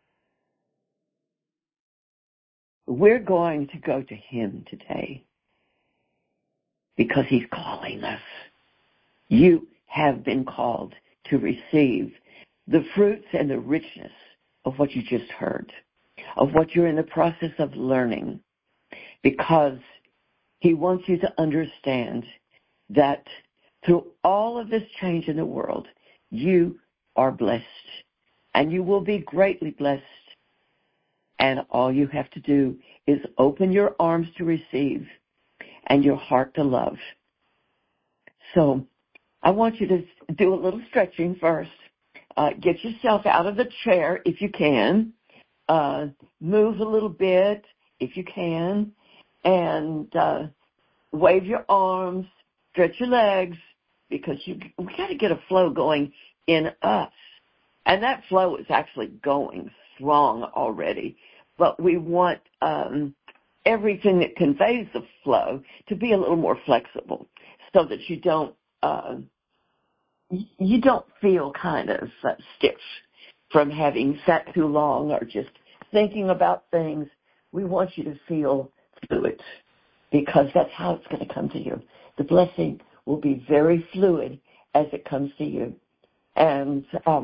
We're going to go to Him today because He's calling us. You have been called to receive the fruits and the richness of what you just heard, of what you're in the process of learning, because He wants you to understand that through all of this change in the world, you are blessed, and you will be greatly blessed. And all you have to do is open your arms to receive and your heart to love. So I want you to do a little stretching first. Get yourself out of the chair if you can. Move a little bit if you can. And wave your arms, stretch your legs, because we got to get a flow going in us. And that flow is actually going strong already. But we want everything that conveys the flow to be a little more flexible, so that you don't feel kind of stiff from having sat too long or just thinking about things. We want you to feel fluid, because that's how it's going to come to you. The blessing will be very fluid as it comes to you. And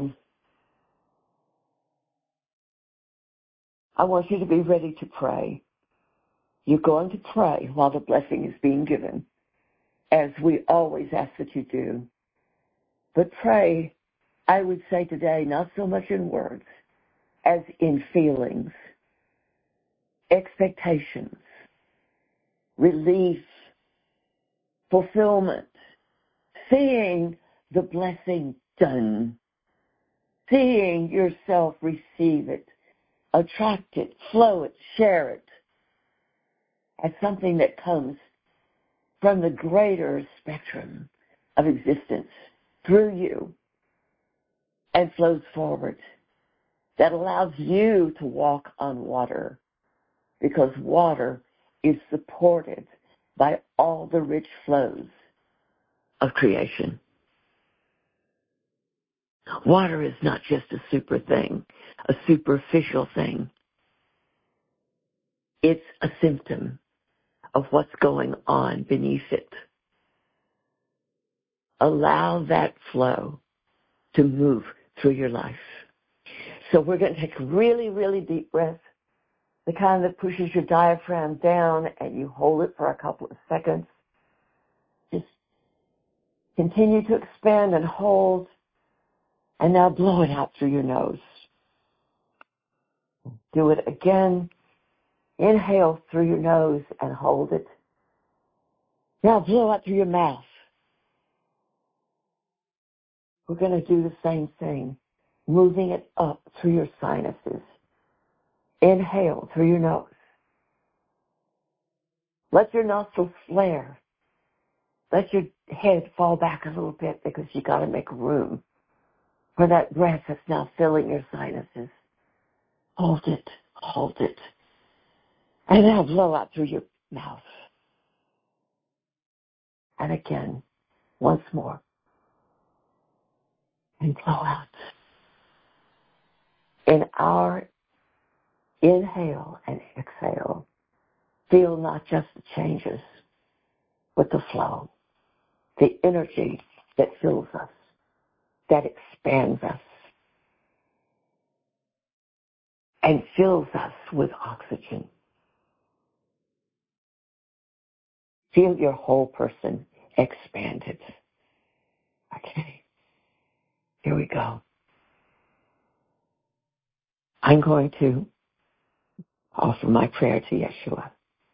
I want you to be ready to pray. You're going to pray while the blessing is being given, as we always ask that you do. But pray, I would say today, not so much in words as in feelings, expectations, relief, fulfillment, seeing the blessing done, seeing yourself receive it, attract it, flow it, share it, as something that comes from the greater spectrum of existence through you and flows forward, that allows you to walk on water, because water is supported by all the rich flows of creation. Water is not just a super thing, a superficial thing. It's a symptom of what's going on beneath it. Allow that flow to move through your life. So we're going to take a really, really deep breath, the kind that pushes your diaphragm down, and you hold it for a couple of seconds. Just continue to expand and hold, and now blow it out through your nose. Do it again. Inhale through your nose and hold it. Now blow out through your mouth. We're going to do the same thing, moving it up through your sinuses. Inhale through your nose. Let your nostrils flare. Let your head fall back a little bit, because you got to make room for that breath that's now filling your sinuses. Hold it, hold it. And now blow out through your mouth. And again, once more. And blow out. In our inhale and exhale, feel not just the changes, but the flow, the energy that fills us, that expands us, and fills us with oxygen. Feel your whole person expanded. Okay, here we go. I'm going to offer my prayer to Yeshua.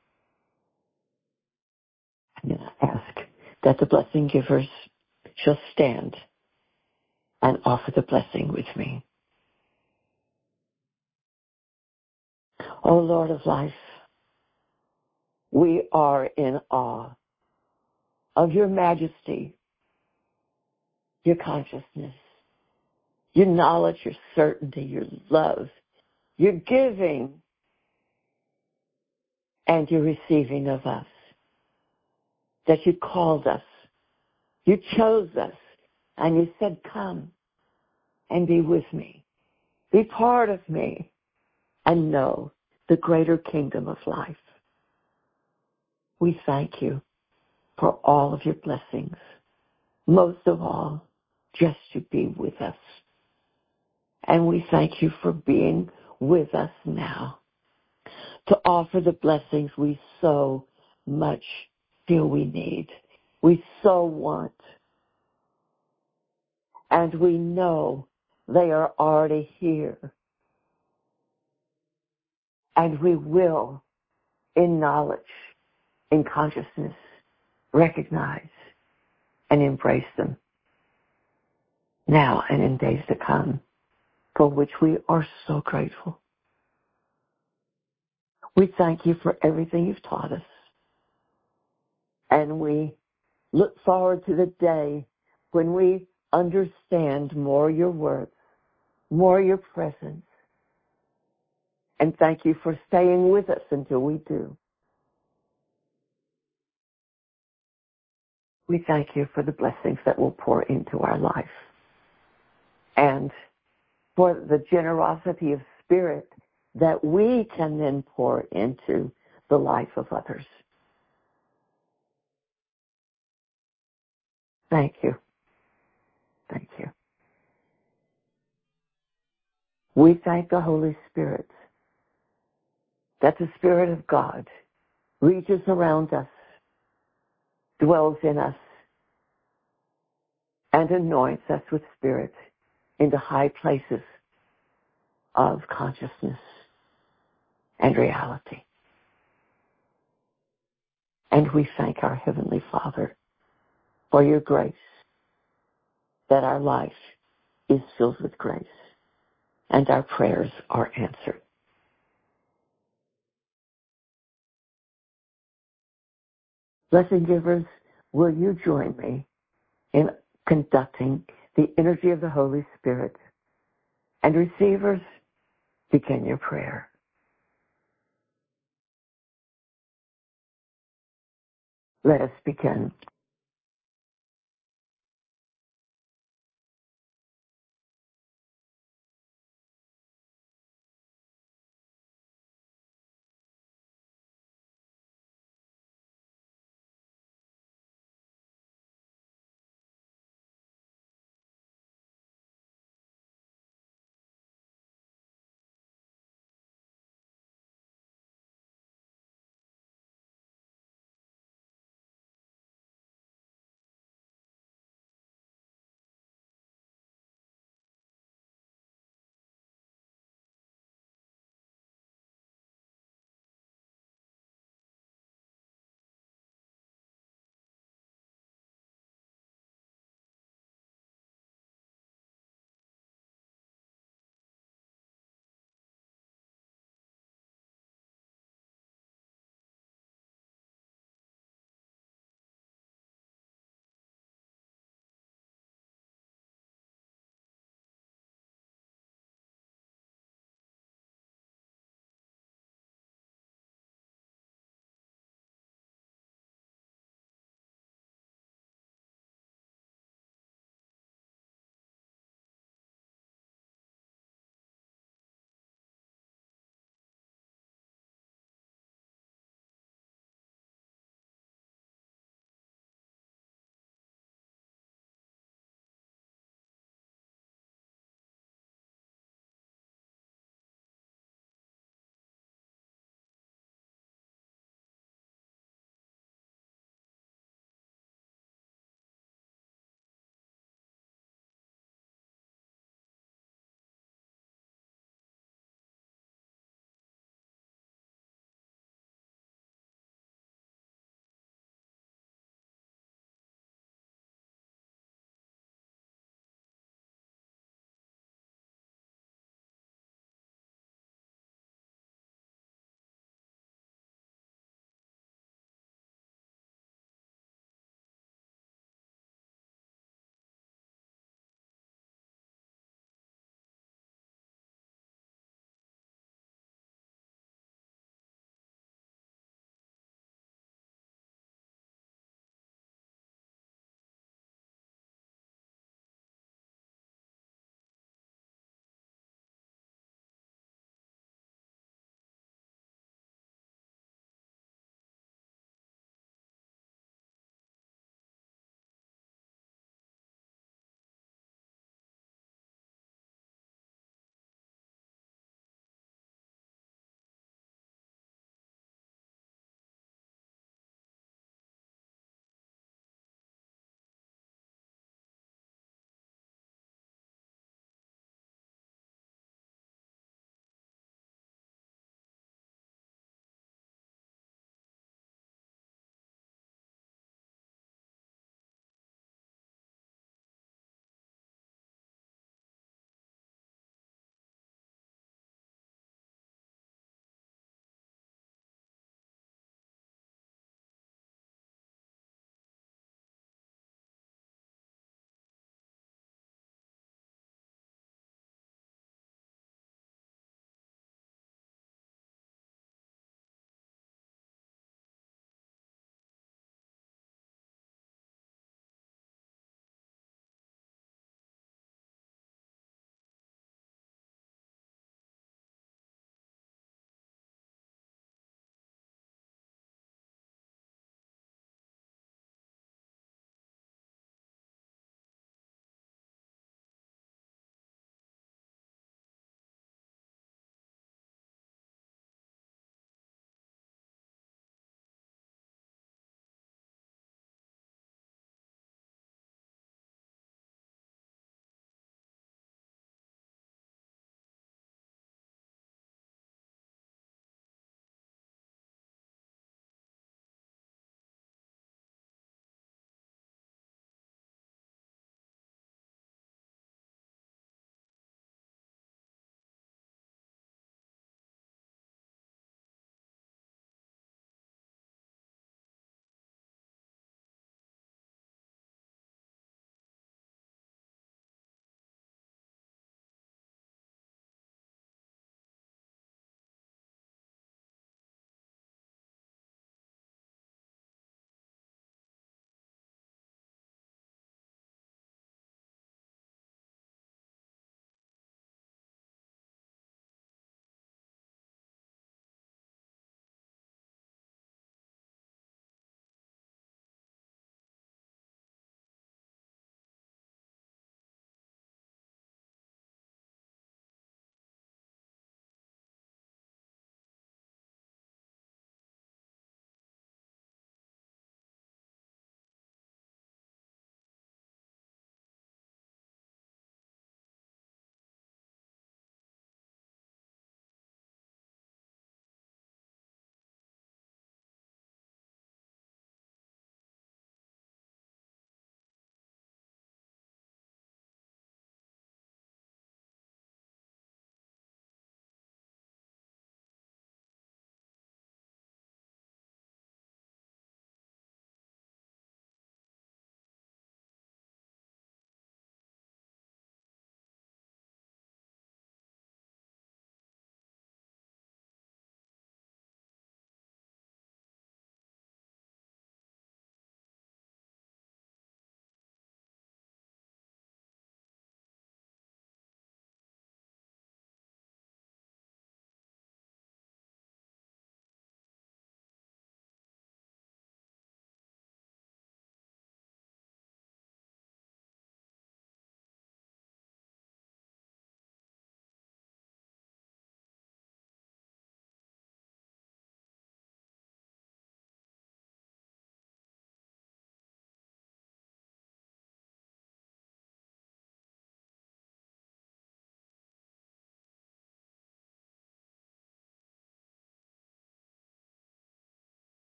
I'm going to ask that the blessing givers shall stand and offer the blessing with me. O Lord of life, we are in awe of your majesty, your consciousness, your knowledge, your certainty, your love, your giving, and your receiving of us. That you called us, you chose us, and you said, come and be with me, be part of me, and know the greater kingdom of life. We thank you for all of your blessings. Most of all, just to be with us. And we thank you for being with us now, to offer the blessings we so much feel we need, we so want. And we know they are already here. And we will, in knowledge, in consciousness, recognize and embrace them now and in days to come, for which we are so grateful. We thank you for everything you've taught us. And we look forward to the day when we understand more your words, more your presence. And thank you for staying with us until we do. We thank you for the blessings that will pour into our life, and for the generosity of spirit that we can then pour into the life of others. Thank you. Thank you. We thank the Holy Spirit that the Spirit of God reaches around us, dwells in us, and anoints us with Spirit into high places of consciousness and reality. And we thank our Heavenly Father for your grace, that our life is filled with grace and our prayers are answered. Blessed givers, will you join me in conducting the energy of the Holy Spirit? And receivers, begin your prayer. Let us begin.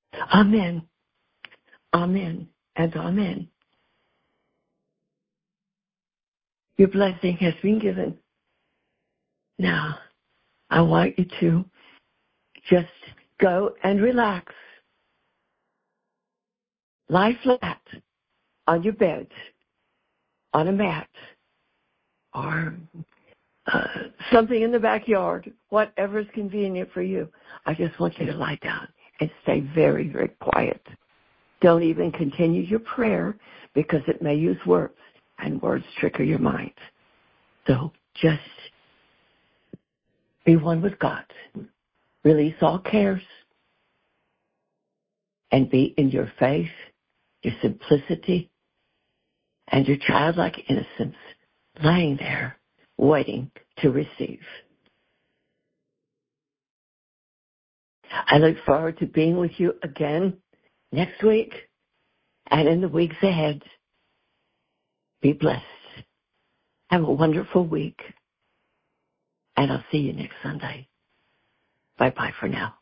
Amen. Amen and amen. Your blessing has been given. Now, I want you to just go and relax. Lie flat on your bed, on a mat, or something in the backyard, whatever is convenient for you. I just want you to lie down and stay very, very quiet. Don't even continue your prayer because it may use words, and words trigger your mind. So just be one with God. Release all cares and be in your faith, your simplicity, and your childlike innocence, lying there, waiting to receive. I look forward to being with you again next week and in the weeks ahead. Be blessed. Have a wonderful week. And I'll see you next Sunday. Bye-bye for now.